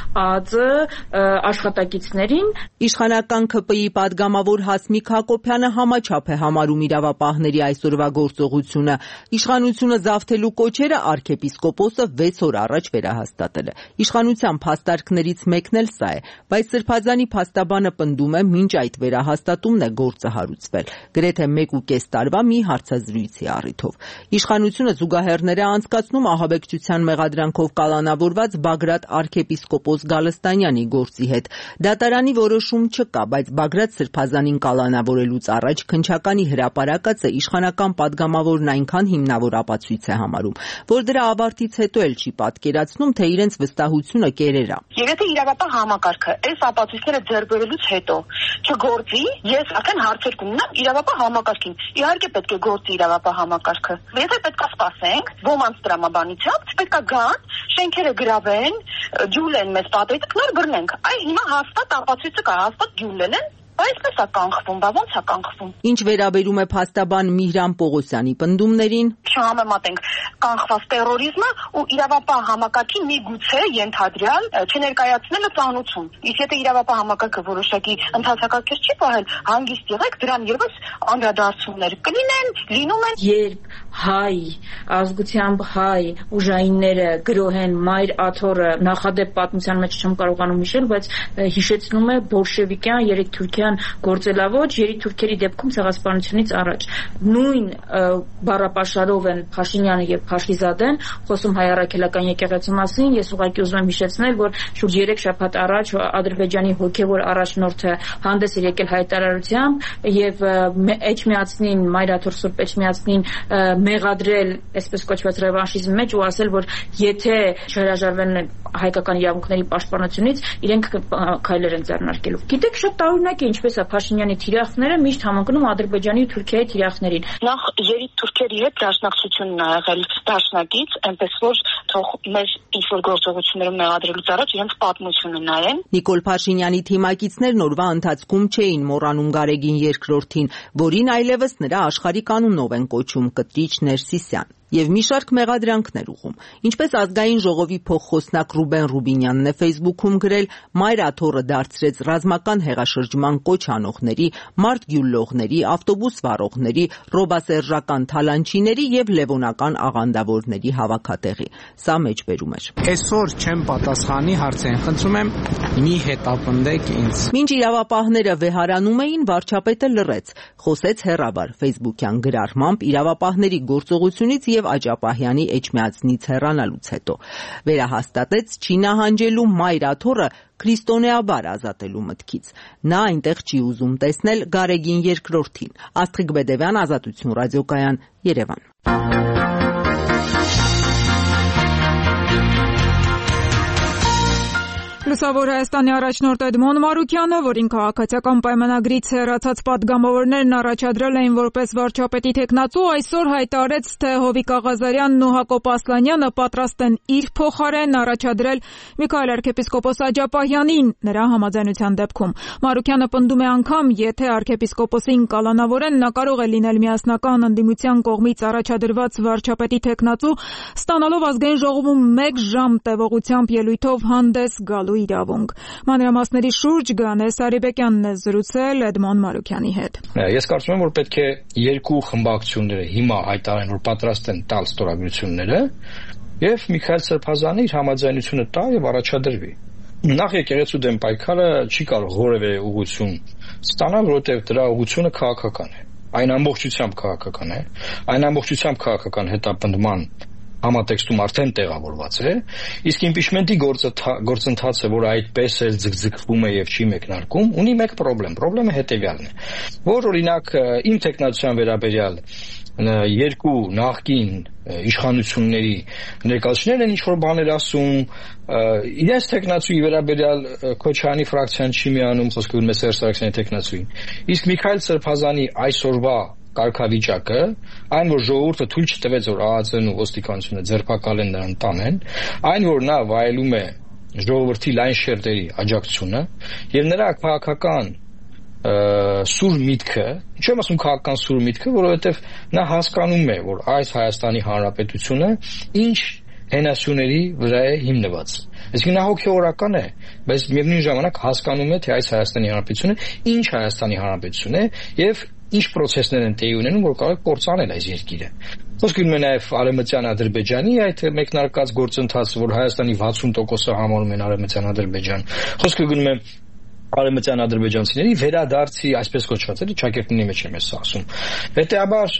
ԱԱԾ աշխատակիցներին։ Իշխանական ՔՊ-ի падգամավոր Հասմիկ Հակոբյանը համաչափ է համարում իրավապահների այսօրվա գործողությունը։ Իշխանությունը զավթելու կոչերը arczepiskopos-ը 6 օր առաջ վերահաստատել է։ Իշխանության փաստարկներից մեկն էլ սա է, բայց Սրբազանի փաստաբանը պնդում է, մինչ այդ վերահաստատումն է գործը հարուցվել, գրեթե 1.5 տարվա մի հարցազրույցի առիթով։ Իշխանությունը զուգահեռներ է անցկացնում ահաբեկչության մեղադրանքով կալանավորված Բագրատ arczepiskopos Գալստանյանի գործի հետ։ Դատարանի որոշում չկա, բայց Բագրատ Սրբազանին կալանավորելուց առաջ քննչականի հրապարակածը իշխանական падգամավորն այնքան հիմնավոր ապացույց է համարում, որ դրա ավարտից հետո էլ չի պատկերացնում, թե իրենց վստահությունը կերերա։ Եվ եթե իրավապահ համակարգը այս ապացույցները ձեռք բերելուց հետո չգործի, ես արդեն հարցեր կունենամ իրավապահ համակարգին։ Իհարկե պետք է գործի իրավապահ համակարգը։ Եթե պետք է սպասենք ոմանց տրամաբանությամբ, պետք է գան, շենքերը գրավեն, ջուլեն մեզ պատերից, նոր բռնենք։ Այ հիմա հաստատ ապացույցը կա, հաստատ ջուլել են։ Այսպես է կանխվում, բա ոնց է կանխվում։ Ինչ վերաբերում է փաստաբան Միհրան Պողոսյանի պնդումներին, չհամեմատենք կանխված տերորիզմը ու իրավապահ համակարգի միգուցե ենթադրյալ չներկայացնելը ծանուցում։ Իսկ եթե իրավապահ համակարգը որոշակի ընդհանրակարգեր չի պահել, հանգիստ եղեք, դրան ևս անդրադարձումներ կլինեն, լինում են։ Երբ հայ ազգությամբ հայ ուժայինները գրոհեն Մայր Աթոռը, նախադեպ պատմության մեջ չեմ կարողանում հիշել, բայց հիշեցնում է բոլշևիկյան երեք-թուրքյան գործելավոճ երիտթուրքերի դեպքում ցեղասպանությունից առաջ։ Նույն բառապաշարով են Փաշինյանը եւ Փաշիզադեն խոսում հայ առաքելական եկեղեցու մասին։ Ես ուղղակի ուզում եմ հիշեցնել, որ շուրջ 3 շաբաթ առաջ Ադրբեջանի հոգեվոր առաջնորդը հանդես էր եկել հայտարարությամբ եւ Էջմիածնին, Մայր Աթոռ Սուրբ Էջմիածնին մեղադրել այսպես կոչված ռևանշիզմի մեջ ու ասել, որ եթե չհրաժարվեն հայկական իրավունքների պաշտպանությունից, իրենք քայլեր են ձեռնարկելու։ Գիտեք, շատ տարօրինակ է ինչպես է Փաշինյանի թիրախները միշտ համընկնում Ադրբեջանի ու Թուրքիայի թիրախներին։ Նախ երիտթուրքերի հետ դաշնակցությունն ա եղել դաշնակից, այնպես որ թող մեր ինչ-որ գործողություններում մեղադրելուց առաջ իրենց պատմությունը նայեն։ Նիկոլ Փաշինյանի թիմակիցներն օրվա ընթացքում չէին մոռանում Գարեգին II-ին, որին այլևս նրա աշխարհիկ անունով են կոչում Կտրիչ Ներսիսյան։ Եվ մի շարք մեղադրանքներ ուղում։ Ինչպես ազգային ժողովի փոխխոսնակ Ռուբեն Ռուբինյանն է Facebook-ում գրել, Մայր Աթոռը դարձրեց ռազմական հեղաշրջման կոչ անողների, մարդ գյուլլողների, ավտոբուս վարողների, ռոբասերժական թալանչիների եւ լևոնական աղանդավորների հավաքատեղի։ Սա մեջբերում էր։ Այսօր չեմ պատասխանի հարցին, խնդրում եմ մի հետապնդեք ինձ։ Մինչ իրավապահները վեհարանում էին, վարչապետը լռեց, խոսեց հեռավար Facebook-յան գրառմամբ իրավապահների գործողությունից եւ Աճապահյանի Էջմիածնից հեռանալուց հետո վերահաստատեց չի նահանջելու Մայր Աթոռը քրիստոնեաբար ազատելու մտքից։ Նա այնտեղ չի ուզում տեսնել Գարեգին II-ին։ Աստղիկ Բեդևյան, Ազատություն ռադիոկայան, Երևան։ Լուսավոր Հայաստանի առաջնորդ Էդմոն Մարուկյանը, որին քաղաքացիական պայմանագրից հեռացած պատգամավորներն առաջադրել էին որպես վարչապետի թեկնածու, այսօր հայտարարեց, թե Հովիկ Աղազարյանն ու Հակոբ Ասլանյանը պատրաստ են իր փոխարեն առաջադրել Միքայել arczepiskopos Աջապահյանին նրա համաձայնության դեպքում։ Մարուկյանը պնդում է անգամ, եթե arczepiskoposին կալանավորեն, նա կարող է լինել միասնական ընդդիմության կողմից առաջադրված վարչապետի թեկնածու, ստանալով ազգային ժողովում 1 ժամ տևողությամբ ելույթով հանդես գալու իրավունք։ Մանրամասների շուրջ Գանես Արիբեկյանն է զրուցել Էդմոն Մարուկյանի հետ։ Ես կարծում եմ, որ պետք է երկու խմբակցությունները հիմա հայտարարեն, որ պատրաստ են տալ ստորագրությունները, եւ Միքայել Սրբազանը իր համաձայնությունը տա եւ առաջադրվի։ Նախ եկեղեցու դեմ պայքարը չի կարող որևէ ուղղություն ստանալ, որովհետեւ դրա ուղղությունը քաղաքական է։ Այն ամբողջությամբ քաղաքական է, այն ամբողջությամբ քաղաքական հետապնդման համատեքստում արդեն տեղավորված է, իսկ իմպիչմենտի գործընթացը, որ այդպես էլ ձգձգվում է եւ չի մեկնարկում, ունի մեկ խնդրեմ։ Խնդրեմը հետեւյալն է, որ օրինակ իմ տեխնացիան վերաբերյալ երկու նախկին իշխանությունների ներկայացուցիչներն են ինչ-որ բաներ ասում, իրենց տեխնացուի վերաբերյալ Քոչարյանի ֆրակցիան չի միանում, խոսքը գնում է Սերժ Սարգսյանի տեխնացուին, իսկ Միքայել Սրբազանի այսօրվա կարգավիճակը, այն որ ժողովուրդը թույլ չտվեց, որ ԱԱԾ-ն ու ոստիկանությունը ձերբակալեն նրան տանեն, այն որ նա վայելում է ժողովրդի լայն շերտերի աջակցությունը եւ նրա քաղաքական սուր միտքը, ինչու եմ ասում քաղաքական սուր միտքը, որովհետեւ նա հասկանում է, որ այս Հայաստանի Հանրապետությունը ինչ հենասյուների վրա է հիմնված։ Այսինքն նա հոգեորական է, բայց միևնույն ժամանակ հասկանում է, թե այս Հայաստանի Հանրապետությունը ինչ Հայաստանի Հանրապետություն է եւ ինչ process-ներ են տեղի ունենում, որ կարող է կործանել այս երկիրը։ Խոսքը գնում է նաև Արևմտյան Ադրբեջանի այդ մեկնարկած գործընթացը, որ Հայաստանի 60%-ը համարում են Արևմտյան Ադրբեջան։ Խոսքը գնում է արևմտյան ադրբեջանցիների վերադարձի, այսպես կոչված էլի ճակերտների մեջ եմ ասում։ Հետեւաբար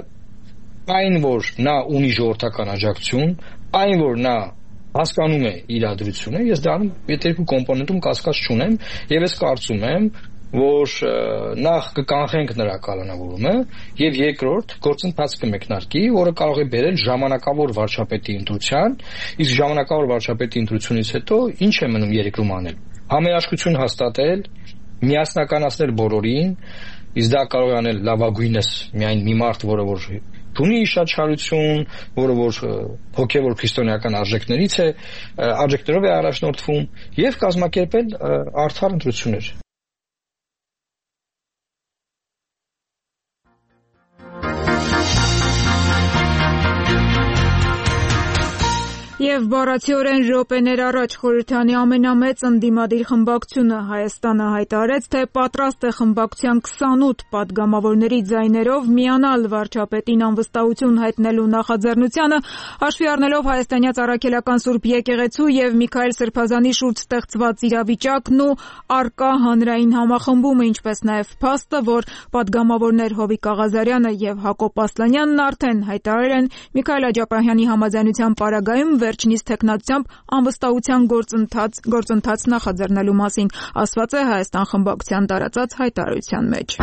այն որ նա ունի ժողովրդական աջակցություն, այն որ նա հասկանում է իրադրությունը, ես դրանում այդ երկու կոմպոնենտում կասկած չունեմ եւ ես կարծում եմ, որ նախ կկանխենք նրա կալանավորումը եւ երկրորդ գործընթաց կմեկնարկի, որը կարող է բերել ժամանակավոր վարչապետի ընտրության, իսկ ժամանակավոր վարչապետի ընտրությունից հետո ինչ է մնում երկրում անել։ Համերաշխություն հաստատել, միասնականացնել բոլորին, իսկ դա կարող է անել լավագույնս միայն մի մարդ, որը որ ունի շատ չարություն, որը որ հոգևոր քրիստոնեական արժեքներով է առաջնորդվում եւ կազմակերպել արդար ընտրություններ։ Եվ բառացիորեն րոպեներ առաջ Խորհրդանի ամենամեծ ընդդիմադիր խմբակցությունը Հայաստանը հայտարարեց, թե պատրաստ է խմբակցության 28 պատգամավորների ձայներով միանալ վարչապետին անվստահություն հայտնելու նախաձեռնությանը, հաշվի առնելով հայաստանյաց առաքելական Սուրբ Եկեղեցու եւ Միքայել Սրբազանի շուրջ ստեղծված իրավիճակն ու առկա հանրային համախմբումը, ինչպես նաեւ փաստը, որ պատգամավորներ Հովիկ Աղազարյանը եւ Հակոբ Ասլանյանն արդեն հայտարարել են Միքայել Աջապահյանի համաձայնության պարագայում վերջինիս թեկնածությամբ անվստահության գործընթաց նախաձեռնելու մասին, ասված է Հայաստան խմբակցության տարածած հայտարարության մեջ։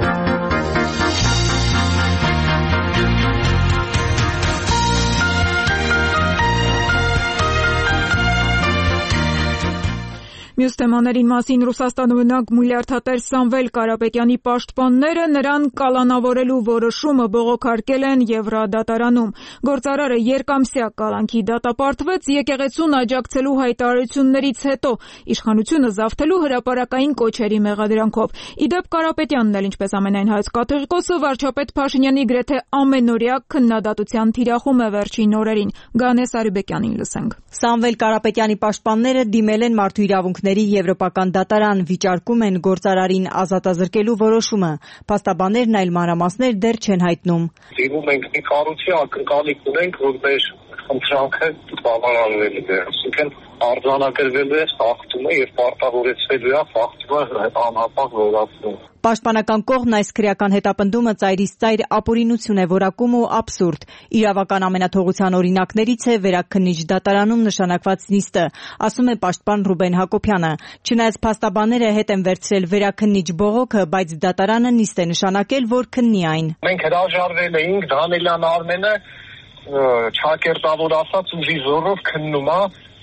Մյուս թեմաներին մասին Ռուսաստանը մնաք միլիարդատեր Սամվել Կարապետյանի պաշտպանները նրան կալանավորելու որոշումը բողոքարկել են Եվրադատարանում։ Գործարարը երկամսյա կալանքի դատապարտվեց եկեղեցուն աջակցելու հայտարարություններից հետո, իշխանությունը զավթելու հրապարակային կոչերի մեղադրանքով։ Իդեպ Կարապետյանն էլ, ինչպես ամենայն հայոց կաթողիկոսը, վարչապետ Փաշինյանի գրեթե ամենօրյա քննադատության թիրախում է վերջին օրերին։ Գանես Արիբեկյանին լսենք։ Սամվել Կարապետյանի պաշտպանները դիմել են մարդու իրավունքների Եվրոպական դատարան, վիճարկում են գործարարին ազատազրկելու որոշումը։ Փաստաբաններն այլ մանրամասներ դեռ չեն հայտնում։ Դիմում ենք մի կառույցի ակնկալիք ունենք, որ մեր խնդրանքը բավարարվելու է, այսինքն արձանագրվելու է խախտումը եւ պարտավորեցվելու է խախտումը անհապաղ վերացնում։ Պաշտպանական կողմն այս քրեական հետապնդումը ծայրից ծայր ապօրինություն է որակում ու աբսուրդ։ Իրավական ամենաթողության օրինակներից է Վերաքննիչ դատարանում նշանակված նիստը, ասում է պաշտպան Ռուբեն Հակոբյանը։ Չնայած փաստաբանները հետ են վերցրել Վերաքննիչ բողոքը, բայց դատարանը նիստ է նշանակել, որ քննի այն։ Մենք հրաժարվել էինք, Դանիելյան Արմենը չակերտավոր ասած ուժի զորով քննում է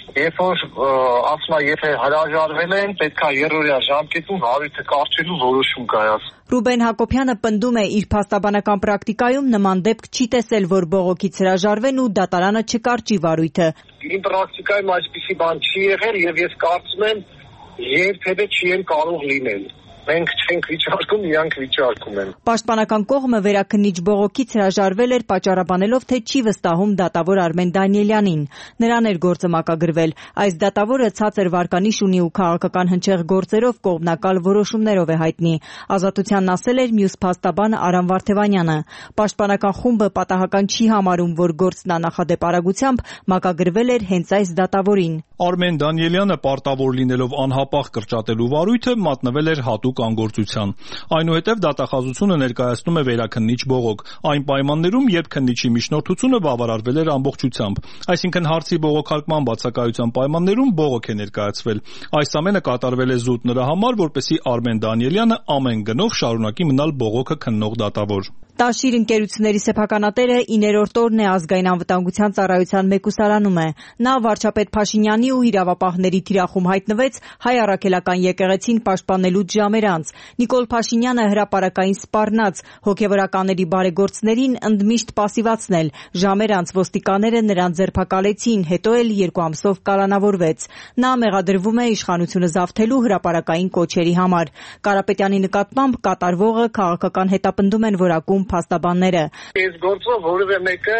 Երբ որ ասում է, եթե հրաժարվել են, պետք է երրորդյա ժամկետում հարույթը կարճելու որոշում կայացվի։ Ռուբեն Հակոբյանը պնդում է, իր փաստաբանական պրակտիկայում նման դեպք չի տեսել, որ բողոքից հրաժարվեն ու դատարանը չկարճի վարույթը։ Իմ պրակտիկայում այսպիսի բան չի եղել եւ ես կարծում եմ երբևէ չի էլ կարող լինել։ Մենք չենք վիճարկում, իրանք վիճարկում են։ Պաշտպանական կողմը վերաքննիչ բողոքից հրաժարվել էր պատճառաբանելով, թե չի վստահում դատավոր Արմեն Դանիելյանին։ Նրան էր գործը մակագրվել։ Այս դատավորը ցածր վարկանիշ ունի ու քաղաքական հնչեղ գործերով կողմնակալ որոշումներով է հայտնի։ Ազատությանն ասել էր մյուս փաստաբան Արամ Վարդևանյանը։ Պաշտպանական խումբը պատահական չի համարում, որ գործն աննախադեպ արագությամբ մակագրվել էր հենց այս դատավորին։ Արմեն Դանիելյանը պարտավոր լինելով անհապաղ կրճատելու վարույթը մատնվել էր հատուկ անգործության։ Այնուհետև դատախազությունը ներկայացնում է վերաքննիչ բողոք, այն պայմաններում, երբ քննիչի միջնորդությունը բավարարվել էր ամբողջությամբ, այսինքն հարցի բողոքարկման բացակայության պայմաններում բողոք է ներկայացվել։ Այս ամենը կատարվել է զուտ նրա համար, որպեսզի Արմեն Դանիելյանը ամեն գնով շարունակի մնալ բողոքը քննող դատավոր։ Տաշիր ընկերությունների սեփականատերը 9-րդ օրն է ազգային անվտանգության ծառայության մեկուսարանում է։ Նա վարչապետ Փաշինյանի ու իրավապահների թիրախում հայտնվեց Հայ առաքելական եկեղեցին պաշտպանելուց ժամեր անց։ Նիկոլ Փաշինյանը հրապարակային սպառնաց հոգևորականների բարեգործներին ընդմիշտ պասիվացնել։ Ժամեր անց ոստիկանները նրան ձերբակալեցին, հետո էլ 2 ամսով կալանավորվեց։ Նա մեղադրվում է իշխանությունը զավթելու հրապարակային կոչերի համար։ Կարապետյանի նկատմամբ կատարվողը քաղաքական հետապնդում են որակում փաստաբանները։ Այս գործով որևէ մեկը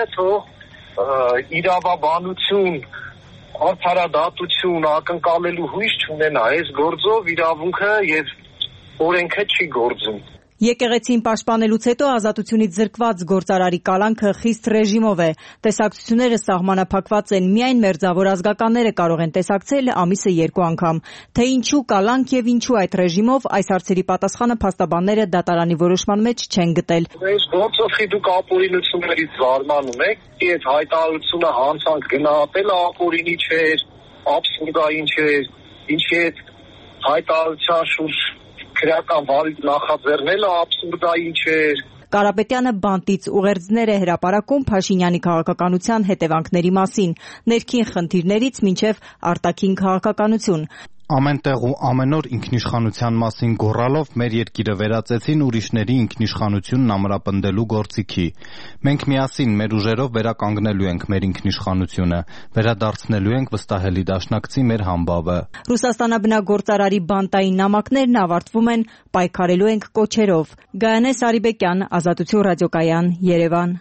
թող իրավաբանություն, արդարադատություն ակնկալելու հույս չունենա։ Այս գործով իրավունքը եւ օրենքը չի գործում։ Եկեղեցին պաշտպանելուց հետո ազատությունից զրկված գործարարի կալանքը խիստ ռեժիմով է։ Տեսակցությունները սահմանափակված են, միայն մերձավոր ազգականները կարող են տեսակցել ամիսը 2 անգամ։ Թե ինչու կալանք եւ ինչու այդ ռեժիմով, այս հարցերի պատասխանը փաստաբանները դատարանի որոշման մեջ չեն գտել։ Այս գործով դուք ապօրինություններից զարմանում եք, այդ հայտարարությունը հանցանք գնահատելը ապօրինի չէր, աբսուրդային չէր, ինչի այդ հայտարարության շուրջ քրեական վարույթ նախաձեռնելը աբսուրդային չէր։ Կարապետյանը բանտից ուղերձներ է հրապարակում Փաշինյանի քաղաքականության հետևանքների մասին, ներքին խնդիրներից մինչև արտաքին քաղաքականություն։ Ամեն տեղ ու ամեն օր ինքնիշխանության մասին գոռալով մեր երկիրը վերածեցին ուրիշների ինքնիշխանությունն ամրապնդելու գործիքի։ Մենք միասին մեր ուժերով վերականգնելու ենք մեր ինքնիշխանությունը, վերադարձնելու ենք վստահելի դաշնակցի մեր համբավը։ Ռուսաստանաբնագործարարի բանտային նամակներն ավարտվում են պայքարելու ենք կոչերով։ Գայանե Սարիբեկյան, Ազատություն ռադիոկայան, Երևան։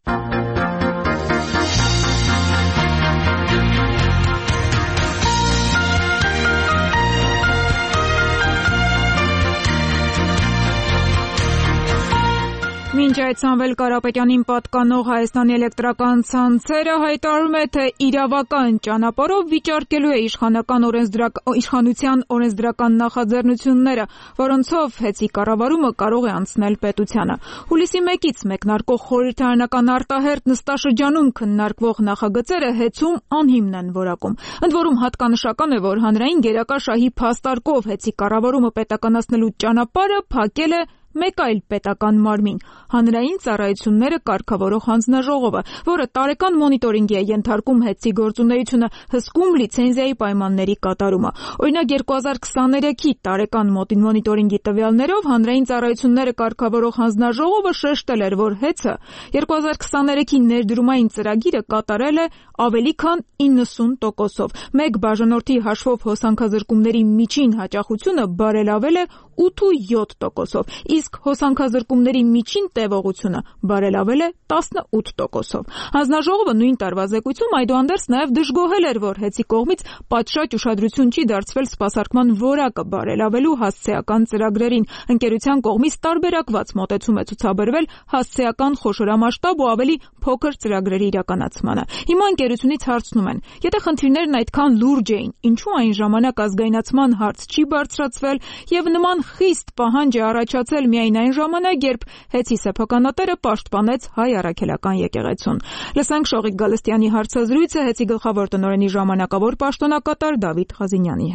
Մինչ այդ Սամվել Կարապետյանին պատկանող Հայաստանի էլեկտրական ցանցերը հայտարարում է, թե իրավական ճանապարհով վիճարկելու է իշխանության օրենսդրական նախաձեռնությունները, որոնցով հեծի կառավարումը կարող է անցնել պետությանը։ Հուլիսի 1-ից մեկնարկող խորհրդարանական արտահերթ նստաշրջանում քննարկվող նախագծերը հեծում անհիմն են որակում։ Ընդ որում հատկանշական է, որ հանրային գերակա շահի փաստարկով հեծի կառավարումը պետականացնելու ճանապարհը փակել է մեկ այլ պետական մարմին՝ հանրային ծառայությունները կարգավորող հանձնաժողովը, որը տարեկան մոնիտորինգի է ենթարկում հետցի գործունեությունը, հսկում լիցենզիայի պայմանների կատարումը։ Օրինակ 2023-ի տարեկան մոնիտորինգի տվյալներով հանրային ծառայությունները կարգավորող հանձնաժողովը շեշտել էր, որ հետցը 2023-ի ներդրումային ծրագիրը կատարել է ավելի քան 90%-ով։ Մեկ բաժանորդի հաշվով հոսանքազրկումների միջին հաճախությունը բարելավել է 8.7%-ով, իսկ հոսանքազրկումների միջին տևողությունը բարելավել է 18%-ով։ Հանձնաժողովը նույն տարվա զեկույցում այդուհանդերձ նաև դժգոհել էր, որ հետցի կողմից պատշաճ ուշադրություն չի դարձվել սպասարկման որակը բարելավելու հասցեական ծրագրերին։ Ընկերության կողմից տարբերակված մոտեցում է ցուցաբերվել հասցեական խոշորամասշտաբ ու ավելի փոքր ծրագրերի իրականացմանը։ Հիմա ընկերությունից հարցնում են. եթե խնդիրներն այդքան լուրջ էին, ինչու այն ժամանակ ազգայնացման հարց չի բարձրացվել եւ նման խիստ պահանջ է առաջացել միայն այն ժամանակ, երբ հետցի սեփականատերը պաշտպանեց Հայ առաքելական եկեղեցուն։ Լսենք Շողիկ Գալստյանի հարցազրույցը հետցի գլխավոր տնօրենի ժամանակավոր պաշտոնակատար Դավիթ Ղազինյանի հետ։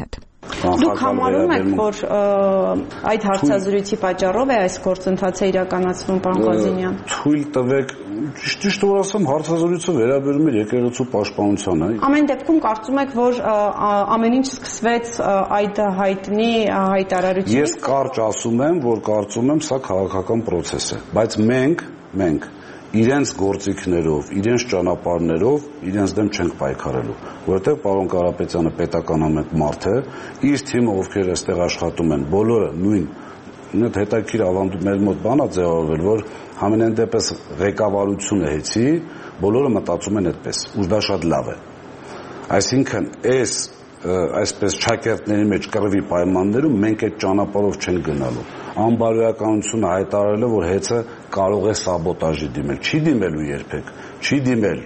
Դուք համարում եք, որ այդ հարցազրույցի պատճառով է այս գործընթացը իրականացվում, պարոն Ղազենյան։ Թույլ տվեք, ճիշտ որ ասեմ, հարցազրույցը վերաբերում է եկեղեցու պաշտպանությանը։ Ամեն դեպքում կարծում եք, որ ամեն ինչ սկսվեց այդ հայտնի հայտարարությունից։ Ես կարճ ասում եմ, որ կարծում եմ սա քաղաքական process է, բայց մենք իրենց գործիքներով, իրենց ճանապարհներով իրենց դեմ չենք պայքարելու, որովհետև պարոն Կարապետյանը պետականամետ մարդ է, իր թիմը ովքեր այստեղ աշխատում են, բոլորը նույն հետաքրքիր ավանդույթ մեր մոտ բան է ձևավորվել, որ համենայն դեպս ղեկավարությունը հեծի, բոլորը մտածում են այդպես, ու դա շատ լավ է։ Այսինքն այսպես ճակերտների մեջ կռվի պայմաններում մենք այդ ճանապարհով չենք գնալու։ Անբարոյականությունը հայտարարել է, որ հեծը կարող է սաբոտաժի դիմել, չի դիմելու երբեք, չի դիմել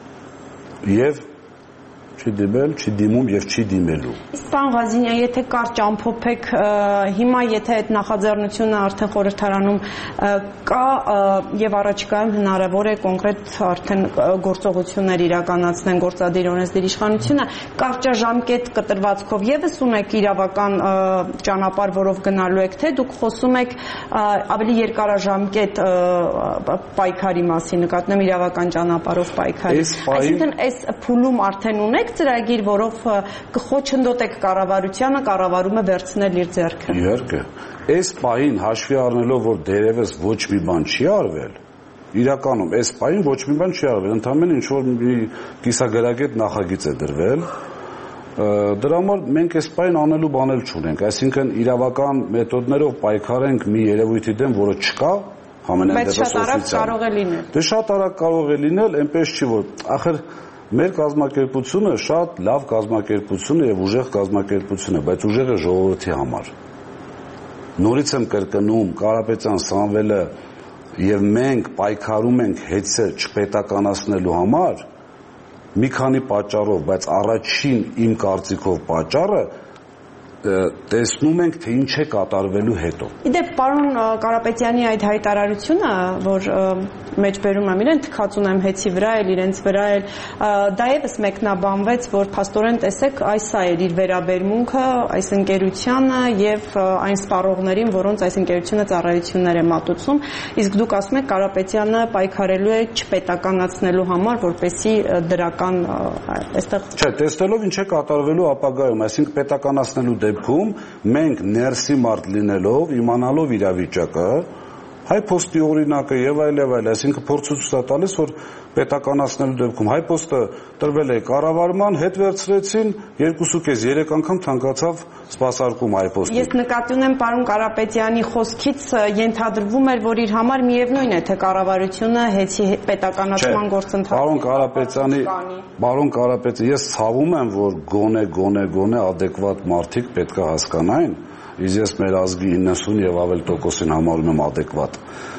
եւ չի դիմում եւ չի դիմելու։ Իսկ պարոն Ղազենյան, եթե կարճ ամփոփեք, հիմա եթե այդ նախաձեռնությունը արդեն խորհրդարանում կա եւ առաջիկայում հնարավոր է կոնկրետ արդեն գործողություններ իրականացնեն գործադիր օրենսդիր իշխանությունը, կարճաժամկետ կտրվածքով եւս ունեք իրավական ճանապարհ, որով գնալու եք, թե դուք խոսում եք ավելի երկարաժամկետ պայքարի մասին, նկատում եմ իրավական ճանապարհով պայքարի։ Այսինքն այս փուլում արդեն ունեք ծրագիր, որով կխոչընդոտեք կառավարությանը, կառավարումը վերցնել իր ձեռքը։ Իհարկե, այս պահին հաշվի առնելով, որ դերևս ոչ մի բան չի արվել, իրականում այս պահին ոչ մի բան չի արվել, ընդհանրապես ինչ որ մի կիսագրագետ նախագիծ է դրվել, դրա համար մենք այս պահին անելու բանել չունենք, այսինքն իրավական մեթոդներով պայքարենք մի երևույթի դեմ, որը չկա, համենայն դեպս օֆիցիալ։ Դե շատ արագ կարող է լինել, այնպես չի որ ախր մեր կազմակերպությունը շատ լավ կազմակերպություն է եւ ուժեղ կազմակերպություն է, բայց ուժեղը ժողովրդի համար։ Նորից եմ կրկնում, Կարապետյան, Սամվելը եւ մենք պայքարում ենք հեծը չպետականացնելու համար մի քանի պատճառով, բայց առաջին իմ կարծիքով պատճառը տեսնում ենք, թե ինչ է կատարվելու հետո։ Իդեպ, պարոն Կարապետյանի այդ հայտարարությունը, որ մեջբերում եմ իրեն, թքած ունեմ հեծի վրա էլ, իրենց վրա էլ, դա եւս մեկնաբանվեց, որ փաստորեն տեսեք, այս է իր վերաբերմունքը այս ընկերությանը եւ այն սպառողներին, որոնց այս ընկերությունը ծառայություններ է մատուցում, իսկ դուք ասում եք Կարապետյանը պայքարելու է չպետականացնելու համար, որպեսզի դրական այստեղ։ Չէ, տեսնելով ինչ է կատարվելու ապագայում, այսինքն պետականացնելու դեպքում մենք ներսի մարդ լինելով, իմանալով իրավիճակը, հայ փոստի օրինակը եւ այլ, այսինքն փորձը ցույց տալիս, որ պետականացնելու դեպքում հայ փոստը տրվել է կառավարման, հետ վերցրեցին 2.5-3 անգամ թանկացավ սպասարկում հայ փոստի։ Ես նկատի ունեմ պարոն Կարապետյանի խոսքից ենթադրվում էր, որ իր համար միևնույն է, թե կառավարությունը հեծի պետականացման գործընթացը։ Պարոն Կարապետյան, ես ցավում եմ, որ գոնե adekvat մարդիկ պետք է հասկանային, իսկ ես մեր ազգի 90 եւ ավել տոկոսին համարում եմ adekvat։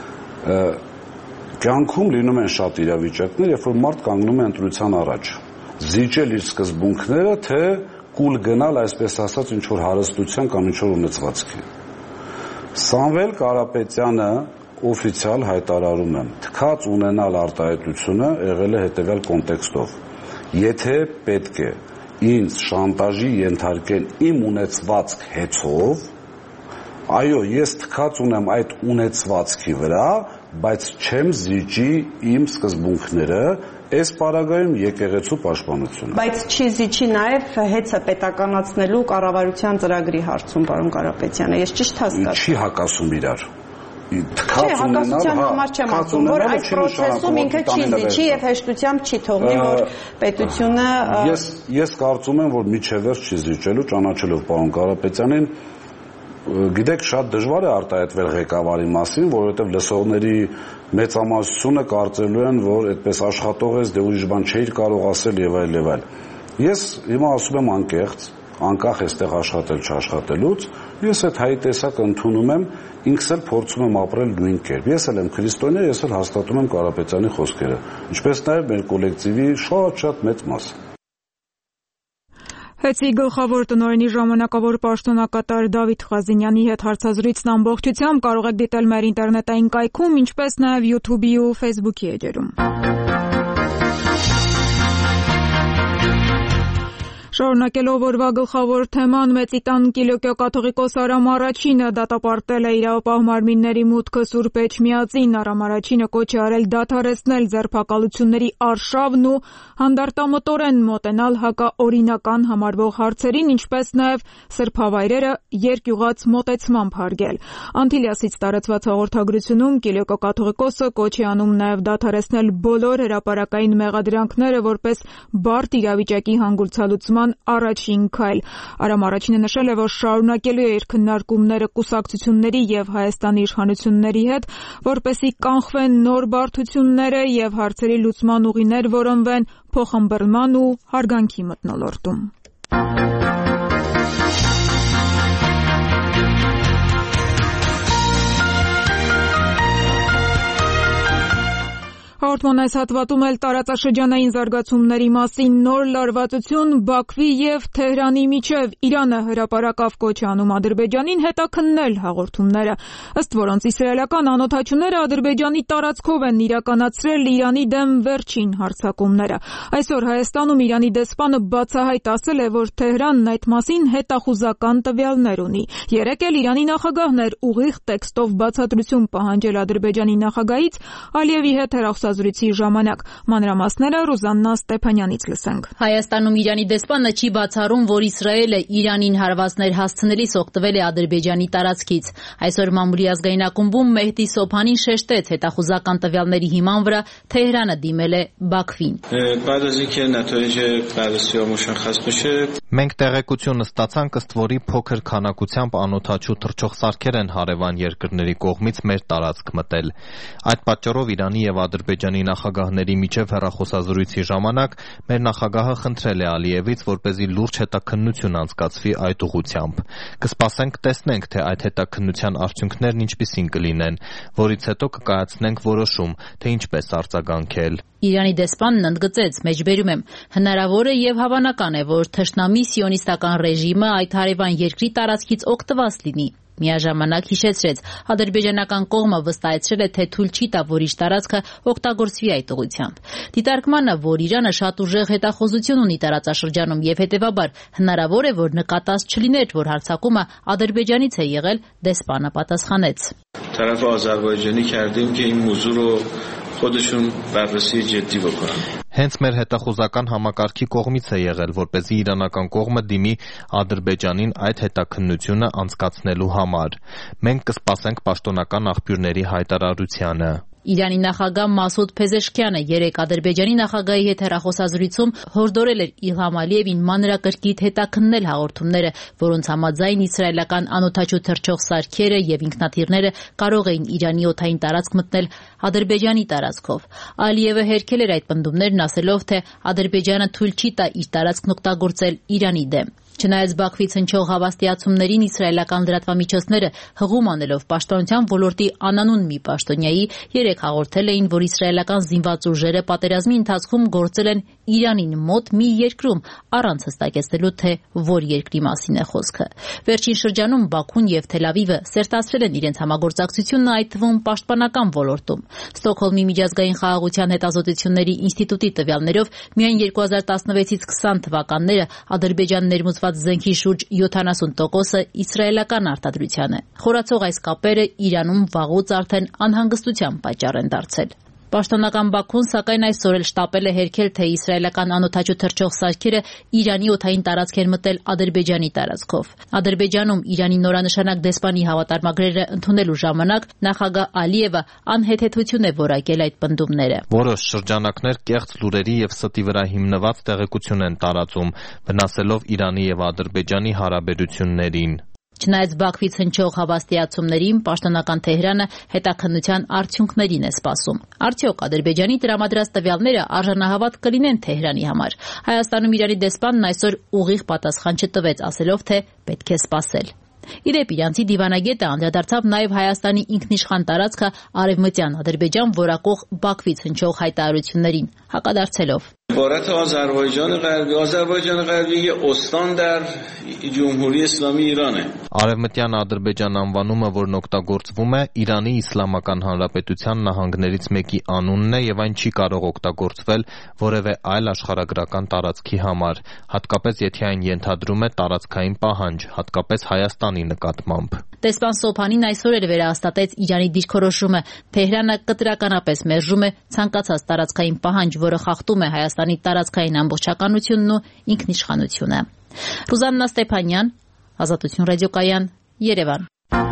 Կյանքում լինում են շատ իրավիճակներ, երբ որ մարդ կանգնում է ընտրության առաջ, զիջել իր սկզբունքները, թե կուլ գնալ, այսպես ասած, ինչ որ հարստության կամ ինչ որ ունեցվածքի։ Սամվել Կարապետյանը օֆիցիալ հայտարարում եմ, թքած ունենալ արտահայտությունը եղել է հետևյալ կոնտեքստով. եթե պետք է ինձ շանտաժի ենթարկեն իմ ունեցվածք հեծով, այո, ես թքած ունեմ այդ ունեցվածքի վրա, բայց չեմ զիջի իմ սկզբունքները, այս պարագայում եկեղեցու պաշտպանությունը։ Բայց չի զիջի նաև հեծը պետականացնելու կառավարության ծրագրի հարցում, պարոն Կարապետյանը, ես ճիշտ հասկացա։ Չի հակասում իրար։ Չէ, հակասության համար չեմ ասում, որ այս պրոցեսում ինքը չի զիջի եւ հեշտությամբ չի թողնի, որ պետությունը Ես կարծում եմ, որ միջևերջ չի զիջելու, ճանաչելով պարոն Կարապետյանին, գիտեք, շատ դժվար է արտահայտվել ղեկավարի մասին, որովհետև լսողների մեծամասնությունը կարծելու են, որ այդպես աշխատող ես, դե ուրիշ բան չէիր կարող ասել եւ այլ եւ այլ։ Ես հիմա ասում եմ անկեղծ, անկախ էստեղ աշխատել չաշխատելուց, ես այդ հայ տեսակը ընդունում եմ, ինքս էլ փորձում եմ ապրել նույն կերպ։ Ես էլ եմ քրիստոնյա, ես էլ հաստատում եմ Կարապետյանի խոսքերը, ինչպես նաեւ մեր կոլեկտիվի շատ մեծ մասը։ Հեծի գլխավոր տնօրենի ժամանակավոր պաշտոնակատար Դավիթ Ղազենյանի հետ հարցազրույցն ամբողջությամբ կարող եք դիտել մեր ինտերնետային կայքում, ինչպես նաև YouTube-ի ու Facebook-ի էջերում։ Շարունակելով օրվա գլխավոր թեման, Մեծիտան Կիլիկիո կաթողիկոս Արամ Առաջինը դատապարտել է իրավապահ մարմինների մուտքը Սուրբ Էջմիածին։ Արամ Առաջինը կոչ է արել դադարեցնել ձերբակալությունների արշավն ու հանդարտամտորեն մոտենալ հակաօրինական համարվող հարցերին, ինչպես նաև սրբավայրերը երկյուղած մոտեցմամբ հարգել։ Անտիլիասից տարածված հաղորդագրությունում Կիլիկիո կաթողիկոսը կոչ է անում նաև դադարեցնել բոլոր հրապարակային մեղադրանքները որպես բարդ իրավիճակի հանգուցալուծման առաջին քայլ։ Արամ Առաջինը նշել է, որ շարունակելու է իր քննարկումները կուսակցությունների եւ Հայաստանի իշխանությունների հետ, որպեսզի կանխվեն նոր բարդությունները եւ հարցերի լուծման ուղիներ որոնվեն փոխըմբռնման ու հարգանքի մթնոլորտում։ Հաղորդման այս հատվածում էլ տարածաշրջանային զարգացումների մասին նոր լարվածություն Բաքվի եւ Թեհրանի միջև Իրանը հրապարակավ կոչ է անում Ադրբեջանին հետաքննել հաղորդումները, ըստ որոնց իսրայելական անօթաչուները Ադրբեջանի տարածքով են իրականացրել Իրանի դեմ վերջին հարձակումները։ Այսօր Հայաստանում Իրանի դեսպանը բացահայտ ասել է, որ Թեհրանն այդ մասին հետախուզական տվյալներ ունի։ Երեկ էլ Իրանի նախագահն էր ուղիղ տեքստով բացատրություն պահանջել Ադրբեջանի նախագահից Ալիևի հետ հեռախոսազրույցի ժամանակ։ Մանրամասները Ռուզաննա Ստեփանյանից լսենք։ Հայաստանում Իրանի դեսպանը չի բացառում, որ Իսրայելը Իրանին հարվածներ հասցնելիս օգտվել է Ադրբեջանի տարածքից։ Այսօր մամուլի ազգային ակումբում Մեհդի Սոփանին շեշտեց հետախուզական տվյալների հիման վրա Թեհրանը դիմել է Բաքվին։ Մենք տեղեկություն ստացանք, ըստ որի փոքր քանակությամբ անօթաչու թռչող սարքեր են հարևան երկրների կողմից մեր տարածք մտել։ Այդ պատճառով Իրանի եւ Ադրբեջանի նախագահների միջև հեռախոսազրույցի ժամանակ մեր նախագահը խնդրել է Ալիևից, որպեսզի լուրջ հետաքննություն անցկացվի այդ ուղղությամբ։ Կսպասենք տեսնենք, թե այդ հետաքննության արդյունքներն ինչպիսին կլինեն, որից հետո կկայացնենք որոշում, թե ինչպես արձագանքել։ Իրանի դեսպանն ընդգծեց, մեջբերում եմ, հնարավոր է եւ հավանական է, որ թշնամի սիոնիստական ռեժիմը այդ հարևան երկրի տարածքից օգտված լինի։ Միաժամանակ հիշեցրեց, ադրբեջանական կողմը վստահեցրել է, թե թույլ չի տա, որ իր տարածքը օգտագործվի այդ ուղղությամբ։ Դիտարկմանը, որ Իրանը շատ ուժեղ հետախուզություն ունի տարածաշրջանում եւ հետեւաբար հնարավոր է, որ նկատած չլիներ, որ հարձակումը Ադրբեջանից է եղել, դեսպանը պատասխանեց։ طرف آذربایجانی کردیم که این موضوع رو خودشون بررسی جدی بکنن. Հենց մեր հետախուզական համակարգի կողմից է եղել, որպեսզի իրանական կողմը դիմի Ադրբեջանին այդ հետաքննությունը անցկացնելու համար։ Մենք կսպասենք պաշտոնական աղբյուրների հայտարարությանը։ Իրանի նախագահ Մասուդ Փեզեշքյանը երեկ Ադրբեջանի նախագահի հետ հեռախոսազրույցում հորդորել էր Իլհամ Ալիևին մանրակրկիտ հետաքննել հաղորդումները, որոնց համաձայն իսրայելական անօթաչու թռչող սարքերը եւ ինքնաթիռները կարող էին Իրանի օդային տարածք մտնել Ադրբեջանի տարածքով։ Ալիևը հերքել էր այդ պնդումներն, ասելով, թե Ադրբեջանը թույլ չի տա իր տարածքն օգտագործել Իրանի դեմ։ Չնայած Բաքվից հնչող հավաստիացումներին իսրայելական լրատվամիջոցները հղում անելով պաշտպանության ոլորտի անանուն մի պաշտոնյայի երեկ հաղորդել էին, որ իսրայելական զինված ուժերը պատերազմի ընթացքում գործել են Իրանին մոտ մի երկրում, առանց հստակեցնելու, թե որ երկրի մասին է խոսքը։ Վերջին շրջանում Բաքուն եւ Թել Ավիվը սերտացրել են իրենց համագործակցությունն, այդ թվում պաշտպանական ոլորտում։ Ստոկհոլմի միջազգային խաղաղության հետազոտությունների ինստիտուտի տվյալներով միայն 2016-ից 20 թվականները Ադրբեջան ներմուծված զենքի շուրջ 70%-ը իսրայելական արտադրության է։ Խորացող այս կապերը Իրանում վաղուց արդեն անհանգստության պատճառ են դարձել։ Պաշտոնական Բաքուն սակայն այսօր էլ շտապել է հերքել, թե իսրայելական անօթաչու թռչող սարքերը Իրանի օդային տարածք են մտել Ադրբեջանի տարածքով։ Ադրբեջանում Իրանի նորանշանակ դեսպանի հավատարմագրերը ընդունելու ժամանակ նախագահ Ալիևը անհեթեթություն է որակել այդ պնդումները։ Որոշ շրջանակներ կեղծ լուրերի եւ ստի վրա հիմնված տեղեկություն են տարածում, վնասելով Իրանի եւ Ադրբեջանի հարաբերություններին։ Չնայած Բաքվից հնչող հավաստիացումներին, պաշտոնական Թեհրանը հետաքննության արդյունքներին է սպասում։ Արդյոք Ադրբեջանի տրամադրած տվյալները արժանահավատ կլինեն Թեհրանի համար։ Հայաստանում Իրանի դեսպանն այսօր ուղիղ պատասխան չտվեց, ասելով, թե պետք է սպասել։ Իդեպ իրանցի դիվանագետը անդրադարձավ նաև Հայաստանի ինքնիշխան տարածքը արևմտյան Ադրբեջան որակող Բաքվից հնչող հայտարարություններին, հակադարձելով. عبارت آذربایجان غربی یه استان در جمهوری اسلامی ایرانه. Արևմտյան Ադրբեջան անվանումը, որն օգտագործվում է, Իրանի Իսլամական Հանրապետության նահանգներից մեկի անունն է եւ այն չի կարող օգտագործվել որևէ այլ աշխարհագրական տարածքի համար, հատկապես եթե այն ենթադրում է տարածքային պահանջ, հատկապես Հայաստանի նկատմամբ։ Տեսփան Սոփանին այսօր էլ վերահաստատեց Իրանի դիրքորոշումը։ Թեհրանը կտրականապես մերժում է ցանկացած տարածքային պահանջ, որը խախտում է Հայաստանի տարածքային ամբողջականությունն ու ինքնիշխանությունը։ Ռուզաննա Ստեփանյան, Ազատություն ռադիոկայան, Երևան։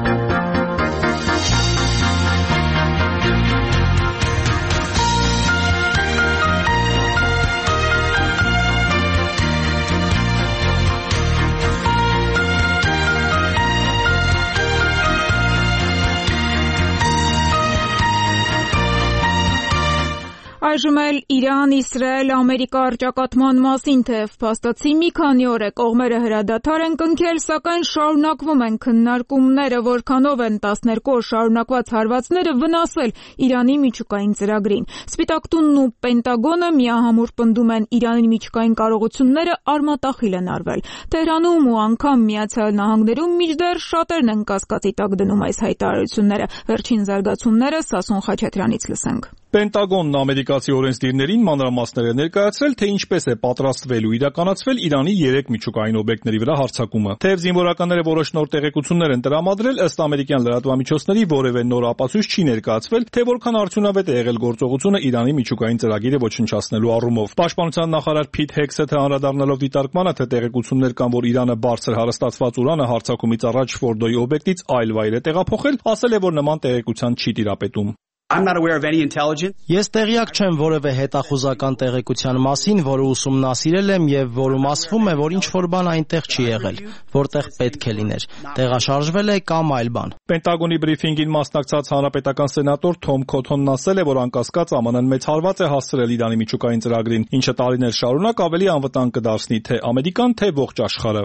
Այժմ էլ Իրան, Իսրայել, Ամերիկա առճակատման մասին թեև փաստացի մի քանի օր է կողմերը հրադադար են կնքել, սակայն շարունակվում են քննարկումները, որքանով են 12 օր շարունակված հարվածները վնասել Իրանի միջուկային ծրագրին։ Սպիտակ տունն ու Պենտագոնը միահամուռ պնդում են Իրանի միջուկային կարողությունները արմատախիլ են արվել։ Թեհրանում ու անգամ Միացյալ Նահանգներում մինչդեռ շատերն են կասկածի տակ դնում այս հայտարարությունները։ Վերջին զարգացումները Սասուն Խաչատրյանից լսենք։ Պենտագոնն ամերիկացի օրենսդիրներին մանրամասներ է ներկայացրել, թե ինչպես է պատրաստվել ու իրականացվել Իրանի 3 միջուկային օբյեկտների վրա հարձակումը։ Թեև զինվորականները որոշ նոր տեղեկություններ են տրամադրել, ըստ ամերիկյան լրատվամիջոցների որևէ նոր ապացույց չի ներկայացվել, թե որքան արդյունավետ է եղել գործողությունը Իրանի միջուկային ծրագիրը ոչնչացնելու առումով։ Պաշտպանության նախարար Փիթ Հեքսեթը անդրադառնալով դիտարկմանը, թե տեղեկություններ կան, որ Իրանը բարձր հարստացված ուրանը հարձակումից առաջ Ֆորդոյի օբյեկտից այլ վայր է տեղափոխել, ասել է, որ նման տեղեկության չի տիրապետում։ Ես տեղյակ չեմ որևէ հետախուզական տեղեկության մասին, որը ուսումնասիրել եմ եւ որում ասվում է, որ ինչ-որ բան այնտեղ չի եղել, որտեղ պետք է լիներ, տեղաշարժվել է կամ այլ բան։ Պենտագոնի բրիֆինգին մասնակցած հանրապետական սենատոր Թոմ Քոթոնն ասել է, որ անկասկած ԱՄՆ-ն մեծ հարված է հասցրել Իրանի միջուկային ծրագրին, ինչը տարիներ շարունակ ավելի անվտանգ կդարձնի թե Ամերիկան, թե ողջ աշխարհը։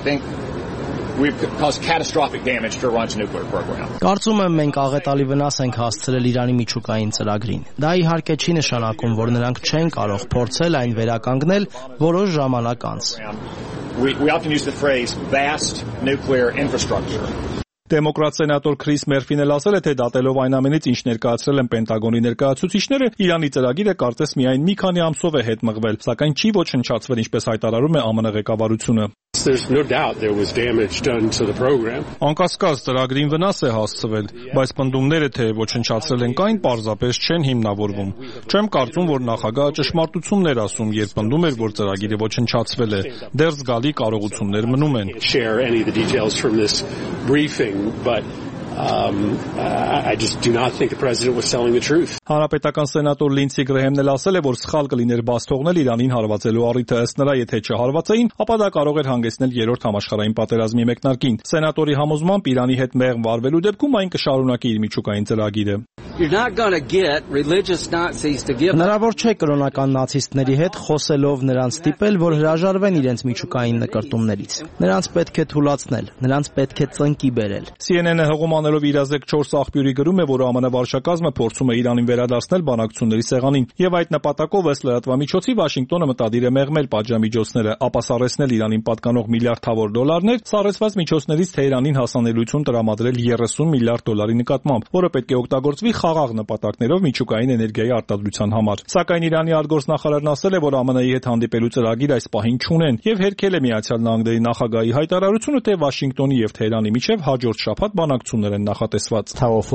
Կարծում եմ մենք աղետալի վնաս ենք հասցրել Իրանի միջուկային ծրագրին։ Դա իհարկե չի նշանակում, որ նրանք չեն կարող փորձել այն վերականգնել որոշ ժամանակ անց։ Դեմոկրատ սենատոր Քրիս Մերֆին էլ ասել է, թե դատելով այն ամենից, ինչ ներկայացրել են Պենտագոնի ներկայացուցիչները, Իրանի ծրագիրը կարծես միայն մի քանի ամսով է հետ մղվել, սակայն չի ոչնչացվել, ինչպես հայտարարում է ԱՄՆ ղեկավարությունը։ Անկասկած ծրագրին վնաս է հասցվել, բայց պնդումները, թե ոչնչացրել են կային, պարզապես չեն հիմնավորվում։ Չեմ կարծում, որ նախագահը ճշմարտությունն էր ասում, երբ պնդում էր, որ ծրագիրը ոչնչացվել է։ Դեռ զգալի կարողություններ մնում են։ I just do not think the president was telling the truth. Հանրապետական սենատոր Լինսի Գրեհեմն էլ ասել է, որ սխալ կլիներ բաց թողնել Իրանին հարվածելու առիթը, ըստ նրա, եթե չհարվածեին, ապա դա կարող էր հանգեցնել երրորդ համաշխարհային պատերազմի մեկնարկին։ Սենատորի համոզմամբ Իրանի հետ մեղմ վարվելու դեպքում այն կշարունակի իր միջուկային ծրագիրը։ Հնարավոր չէ կրոնական նացիստների հետ խոսելով նրանց ստիպել, որ հրաժարվեն իրենց միջուկային նկրտումներից։ Նրանց պետք է թուլացնել, նրանց պետք է ծնկի բերել։ CNN-ը հղում անելով իրազեկ 4 աղբյուրի գրում է, որ ԱՄՆ վարչակազմը փորձում է Իրանին վերադարձնել բանակցությունների սեղանին, եւ այդ նպատակով ըստ լրատվամիջոցի Վաշինգտոնը մտադիր է մեղմել պատժամիջոցները, ապասառեցնել Իրանին պատկանող միլիարդավոր դոլարներ, սառեցված միջոցներից Թեհրանին հասանելիություն տրամադրել 30 միլիարդ դոլարի նկատմամբ, որը պետք է օգտագործվի խաղաղ նպատակներով միջուկային էներգիայի արտադրության համար։ Սակայն Իրանի արտգործնախարարն ասել է, որ ԱՄՆ-ի հետ հանդիպելու ծրագիր այս պահին չունեն եւ հերքել է Միացյալ Նահանգների նախագահի հայտարարությունը, թե Վաշինգտոնի եւ Թեհրանի միջև հաջորդ շաբաթ բանակցություններ են նախատեսված։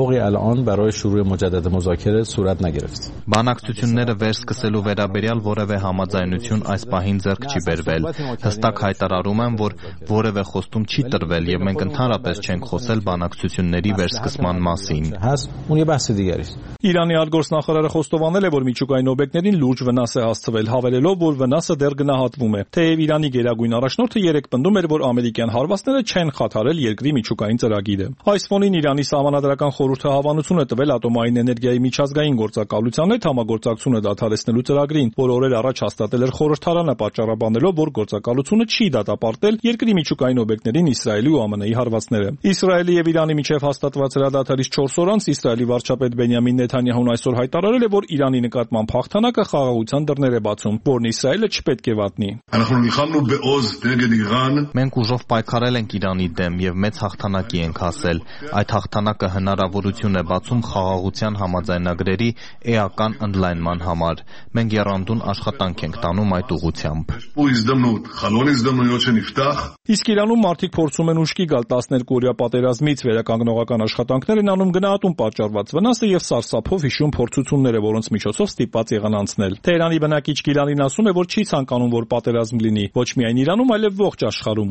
Բանակցությունները վերսկսելու վերաբերյալ որևէ համաձայնություն այս պահին ձեռք չի բերվել։ Հստակ հայտարարում եմ, որ որևէ խոստում չի տրվել եւ մենք ընդհանրապես չենք խոսել բանակցությունների վերսկսման մասին։ Իրանի արտգործնախարարը խոստովանել է, որ միջուկային օբյեկտներին լուրջ վնաս է հասցվել, հավելելով, որ վնասը դեռ գնահատվում է։ Թեև Իրանի գերագույն առաջնորդը երեկ պնդում էր, որ ամերիկյան հարվածները չեն խաթարել երկրի միջուկային ծրագիրը։ Այս ֆոնին տարին Իրանի Սահմանադրական խորհուրդը հավանություն է տվել ատոմային էներգիայի միջազգային գործակալության հետ համագործակցությունը դադարեցնելու ծրագրին, որ օրեր առաջ հաստատել էր խորհրդարանը, պատճառաբանելով, որ գործակալությունը չի դատապարտել երկրի միջուկային օբյեկտներին Իսրայելի ու ԱՄՆ-ի հարվածները։ Իսրայելի եւ Իրանի միջև հաստատված հրադադարից 4 օր անց Իսրայելի վարչապետ Բենյամին Նեթանյահուն այսօր հայտարարել է, որ Իրանի նկատմամբ հաղթանակը խաղաղության դռներ է բացում, որն Իսրայելը չպետք է վատնի։ Մենք ուժով պայքարել ենք Իրանի դեմ եւ մեծ հաղթանակի ենք հասել։ Այդ հաղթանակը հնարավորություն է բացում խաղաղության համաձայնագրերի էական ընդլայնման համար։ Մենք եռանդուն աշխատանք ենք տանում այդ ուղղությամբ։ Իսկ Իրանում մարդիկ փորձում են ուշքի գալ 12-օրյա պատերազմից, վերականգնողական աշխատանքներ են անում գնահատում պատճառված վնասը եւ սարսափով հիշում փորձությունները, որոնց միջոցով ստիպված եղան անցնել։ Թեհրանի բնակիչ Գիլանին ասում է, որ չի ցանկանում, որ պատերազմ լինի, ոչ միայն Իրանում, այլև ողջ աշխարհում։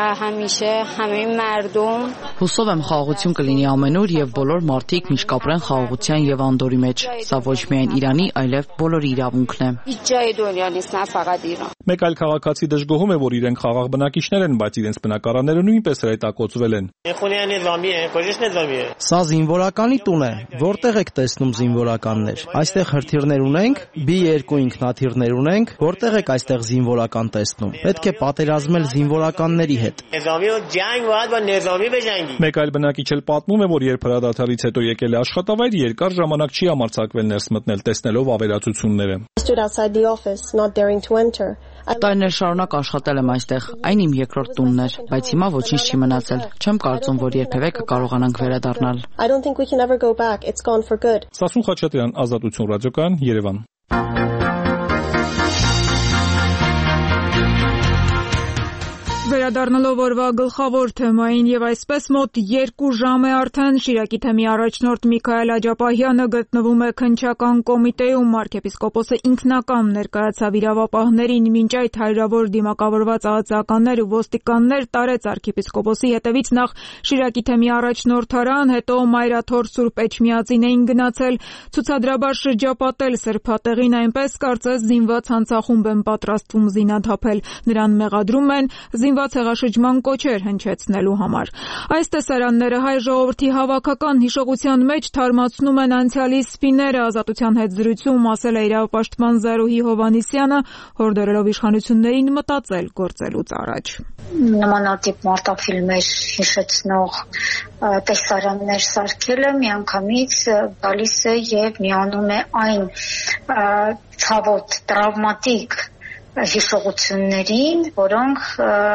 Հուսով եմ խաղաղություն կլինի ամենուր եւ բոլոր մարդիկ միշտ կապրեն խաղաղության եւ անդորի մեջ։ Սա ոչ միայն Իրանի, այլև բոլորի իրավունքն է։ Մեկ այլ քաղաքացի դժգոհում է, որ իրենք խաղաղ բնակիչներ են, բայց իրենց բնակարանները նույնպես հրետակոծվել են։ Սա զինվորականի տուն է։ Որտեղ եք տեսնում զինվորականներ։ Այստեղ հրթիռներ ունենք, B2 ինքնաթիռներ ունենք, որտեղ եք այստեղ զինվորական տեսնում։ Պետք է պատերազմել զինվորականների հետ։ Մեկ այլ բնակիչ էլ պատմում է, որ երբ հրադադարից հետո եկել է աշխատավայր, երկար ժամանակ չի համարձակվել ներս մտնել, տեսնելով ավերածությունները։ Տարիներ շարունակ աշխատել եմ այստեղ, այն իմ երկրորդ տունն էր, բայց հիմա ոչինչ չի մնացել։ Չեմ կարծում, որ երբևէ կկարողանանք վերադառնալ։ Սասուն Խաչատրյան, Ազատություն ռադիոկայան, Երևան։ Վերադառնալով օրվա գլխավոր թեմային եւ այսպես մոտ 2 ժամ է արդեն Շիրակի թեմի առաջնորդ Միքայել Աջապահյանը գտնվում է քննչական կոմիտեում, arczepiskopos-ը ինքնակամ ներկայացավ իրավապահներին, մինչ այդ հարյուրավոր դիմակավորված ԱԱԾ-ականներ ու ոստիկաններ տարեց arczepiskopos-ի հետևից նախ Շիրակի թեմի առաջնորդարան, հետո Մայրաթոր Սուրբ Էջմիածին էին գնացել, ցուցադրաբար շրջապատել սրբատեղին, այնպես կարծես զինված հանցախումբ են պատրաստվում զինաթափել, նրան մեղադրում են զինված հեղաշրջման կոչեր հնչեցնելու համար։ Այս տեսարանները հայ ժողովրդի հավաքական հիշողության մեջ թարմացնում են անցյալի սպիները, Ազատության հետ զրույցում ասել է իրավապաշտպան Զարուհի Հովհաննիսյանը, հորդորելով իշխանություններին մտածել գործելուց առաջ։ Նմանատիպ մարտաֆիլմեր հիշեցնող տեսարաններ սարքելը միանգամից գալիս է եւ միանում է այն ցավոտ տրավմատիկ հիշողություններին, որոնք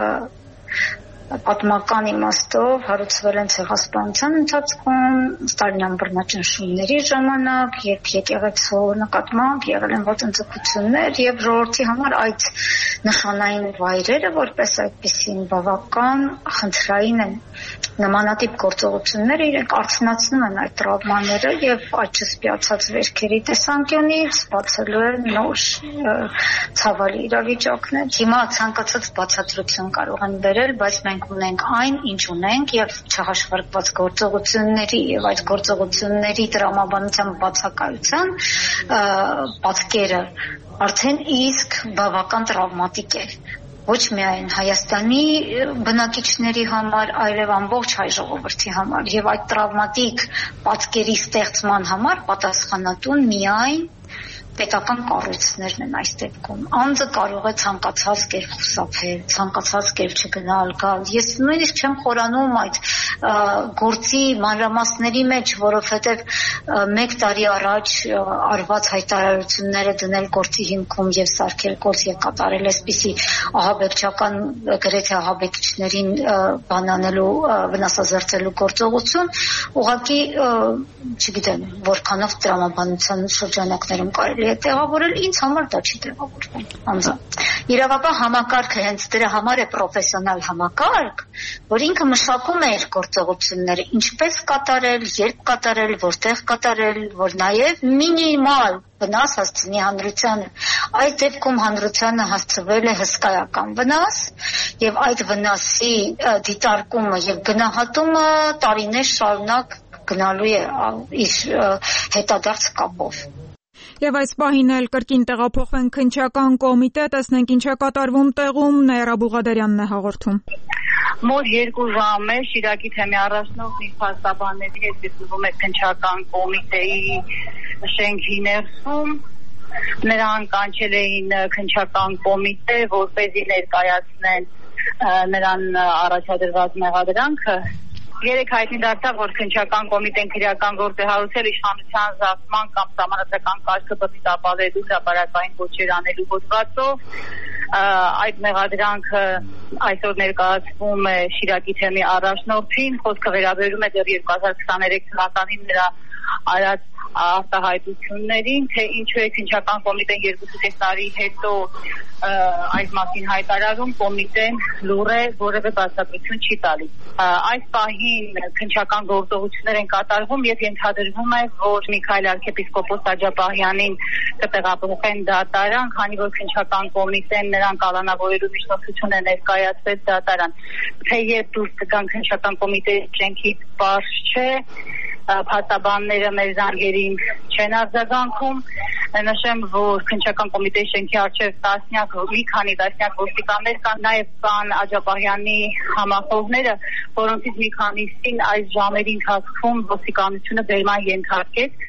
պատմական իմաստով հարուցվել են ցեղասպանության ընթացքում, ստալինյան բռնաճնշումների ժամանակ, երբ եկեղեցու նկատմամբ եղել են ոտնձգություններ եւ ժողովրդի համար այդ նշանային վայրերը, որպես այդպեսին բավական խնդրային են։ Նմանատիպ գործողությունները իրենք արցնացնում են այդ տրավմաները եւ այդ չսպիացած վերքերի տեսանկյունից բացելու են նոր ցավալի իրավիճակներ։ Հիմա ցանկացած բացատրություն կարող են բերել, բայց մենք ունենք այն, ինչ ունենք եւ չհաշվարկված գործողությունների եւ այդ գործողությունների տրամաբանության բացակայության պատկերը արդեն իսկ բավական տրավմատիկ է։ Ոչ միայն Հայաստանի բնակիչների համար, այլև ամբողջ հայ ժողովրդի համար եւ այդ տրավմատիկ պատկերի ստեղծման համար պատասխանատուն միայն պետական կառույցներն են այս դեպքում։ Անձը կարող է ցանկացած կերպ խուսափել, ցանկացած կերպ չգնալ, գալ։ Ես նույնիսկ չեմ խորանում այդ գործի մանրամասների մեջ, որովհետև 1 տարի առաջ արված հայտարարությունները դնել գործի հիմքում եւ սարքել գործ եւ կատարել այսպիսի ահաբեկչական գրեթե ահաբեկիչներին բանանելու, վնասազերծելու գործողություն, ուղղակի չգիտեմ, որքանով տրամաբանության շրջանակներում կարելի է տեղավորել, ինձ համար դա չի տեղավորվում անձամբ։ Իրավապահ համակարգը հենց դրա համար է պրոֆեսիոնալ համակարգ, որ ինքը մշակում է իր գործողությունները, ինչպես կատարել, երբ կատարել, որտեղ կատարել, որ նաև մինիմալ վնաս հասցնի հանրությանը։ Այդ դեպքում հանրությանը հասցվել է հսկայական վնաս եւ այդ վնասի դիտարկումը եւ գնահատումը տարիներ շարունակ գնալու է իր հետադարձ կապով։ Եվ այս պահին էլ կրկին տեղափոխվենք քննչական կոմիտե, տեսնենք ինչ է կատարվում տեղում, Նաիրա Բուղադարյանն է հաղորդում։ Մոտ 2 ժամ է Շիրակի թեմի առաջնորդ Նիկ փաստաբանների հետ գտնվում է քննչական կոմիտեի շենքի ներսում։ Նրան կանչել էին քննչական կոմիտե, որպեսզի ներկայացնեն նրան առաջադրված մեղադրանքը։ Երեք հայտնի դարձավ, որ քննչական կոմիտեն քրեական գործ է հարուցել իշխանության զարգացման կամ սահմանադրական կարգը բռնի ապավելու հրապարակային ոչեր անելու հոդվածով։ Այդ մեղադրանքը այսօր ներկայացվում է Շիրակի թեմի առաջնորդին, խոսքը վերաբերում է դեռ 2023 թվականին նրա արած արտահայտություններին, թե ինչու է քննչական կոմիտեն 2 տարի հետո այս մասին հայտարարում, կոմիտեն լուր է, որևէ բացատրություն չի տալիս։ Այս պահին քննչական գործողություններ են կատարվում եւ ենթադրվում է, որ Միքայել arczepiskopos Աջապահյանին կտեղափոխեն դատարան, քանի որ քննչական կոմիտեն նրան կալանավորելու միջնորդություն է ներկայացրել դատարան։ Թեև դուրս կգան քննչական կոմիտեի շենքից պարզ չէ, փաստաբանները մեր զանգերին չեն արձագանքում։ Նշեմ, որ քննչական կոմիտեի շենքի առջև մի քանի տասնյակ ոստիկաններ կան, նաև կան Աջապահյանի համախոհները, որոնցից մի քանիսին այս ժամերի ընթացքում ոստիկանությունը բերման ենթարկեց։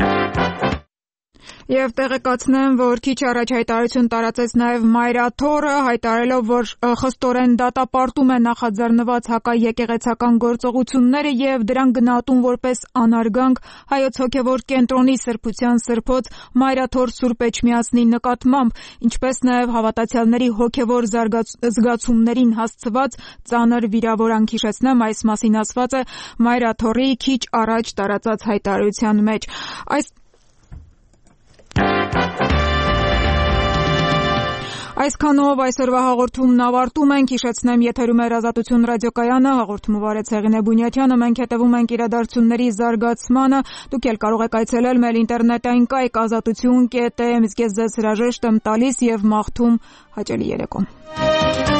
Եվ տեղեկացնեմ, որ քիչ առաջ հայտարարություն տարածեց նաև Մայրա Թորը, հայտարարելով, որ խստորեն դատապարտում է նախաձեռնված հակաեկեղեցական գործողությունները եւ դրան գնահատում որպես անարգանք հայոց հոգեվոր կենտրոնի սրբության սրբոց Մայրա Թոր Սուրբ Էջմիածնի նկատմամբ, ինչպես նաև հավատացյալների հոգեվոր զգացումներին հասցված ծանր վիրավորանք, հիշեցնեմ, այս մասին ասված է Մայրա Թորի քիչ առաջ տարածած հայտարարության մեջ։ Այսքանով այսօրվա հաղորդումն ավարտում ենք, հիշեցնեմ եթերում է Ազատություն ռադիոկայանը, հաղորդումը վարեց Հեղինե Բունյաթյանը, մենք հետևում ենք իրադարձությունների զարգացմանը, դուք էլ կարող եք այցելել մեր ինտերնետային կայք azatutun.am, իսկ ես ձեզ հրաժեշտ եմ տալիս եւ մաղթում հաճելի երեկո։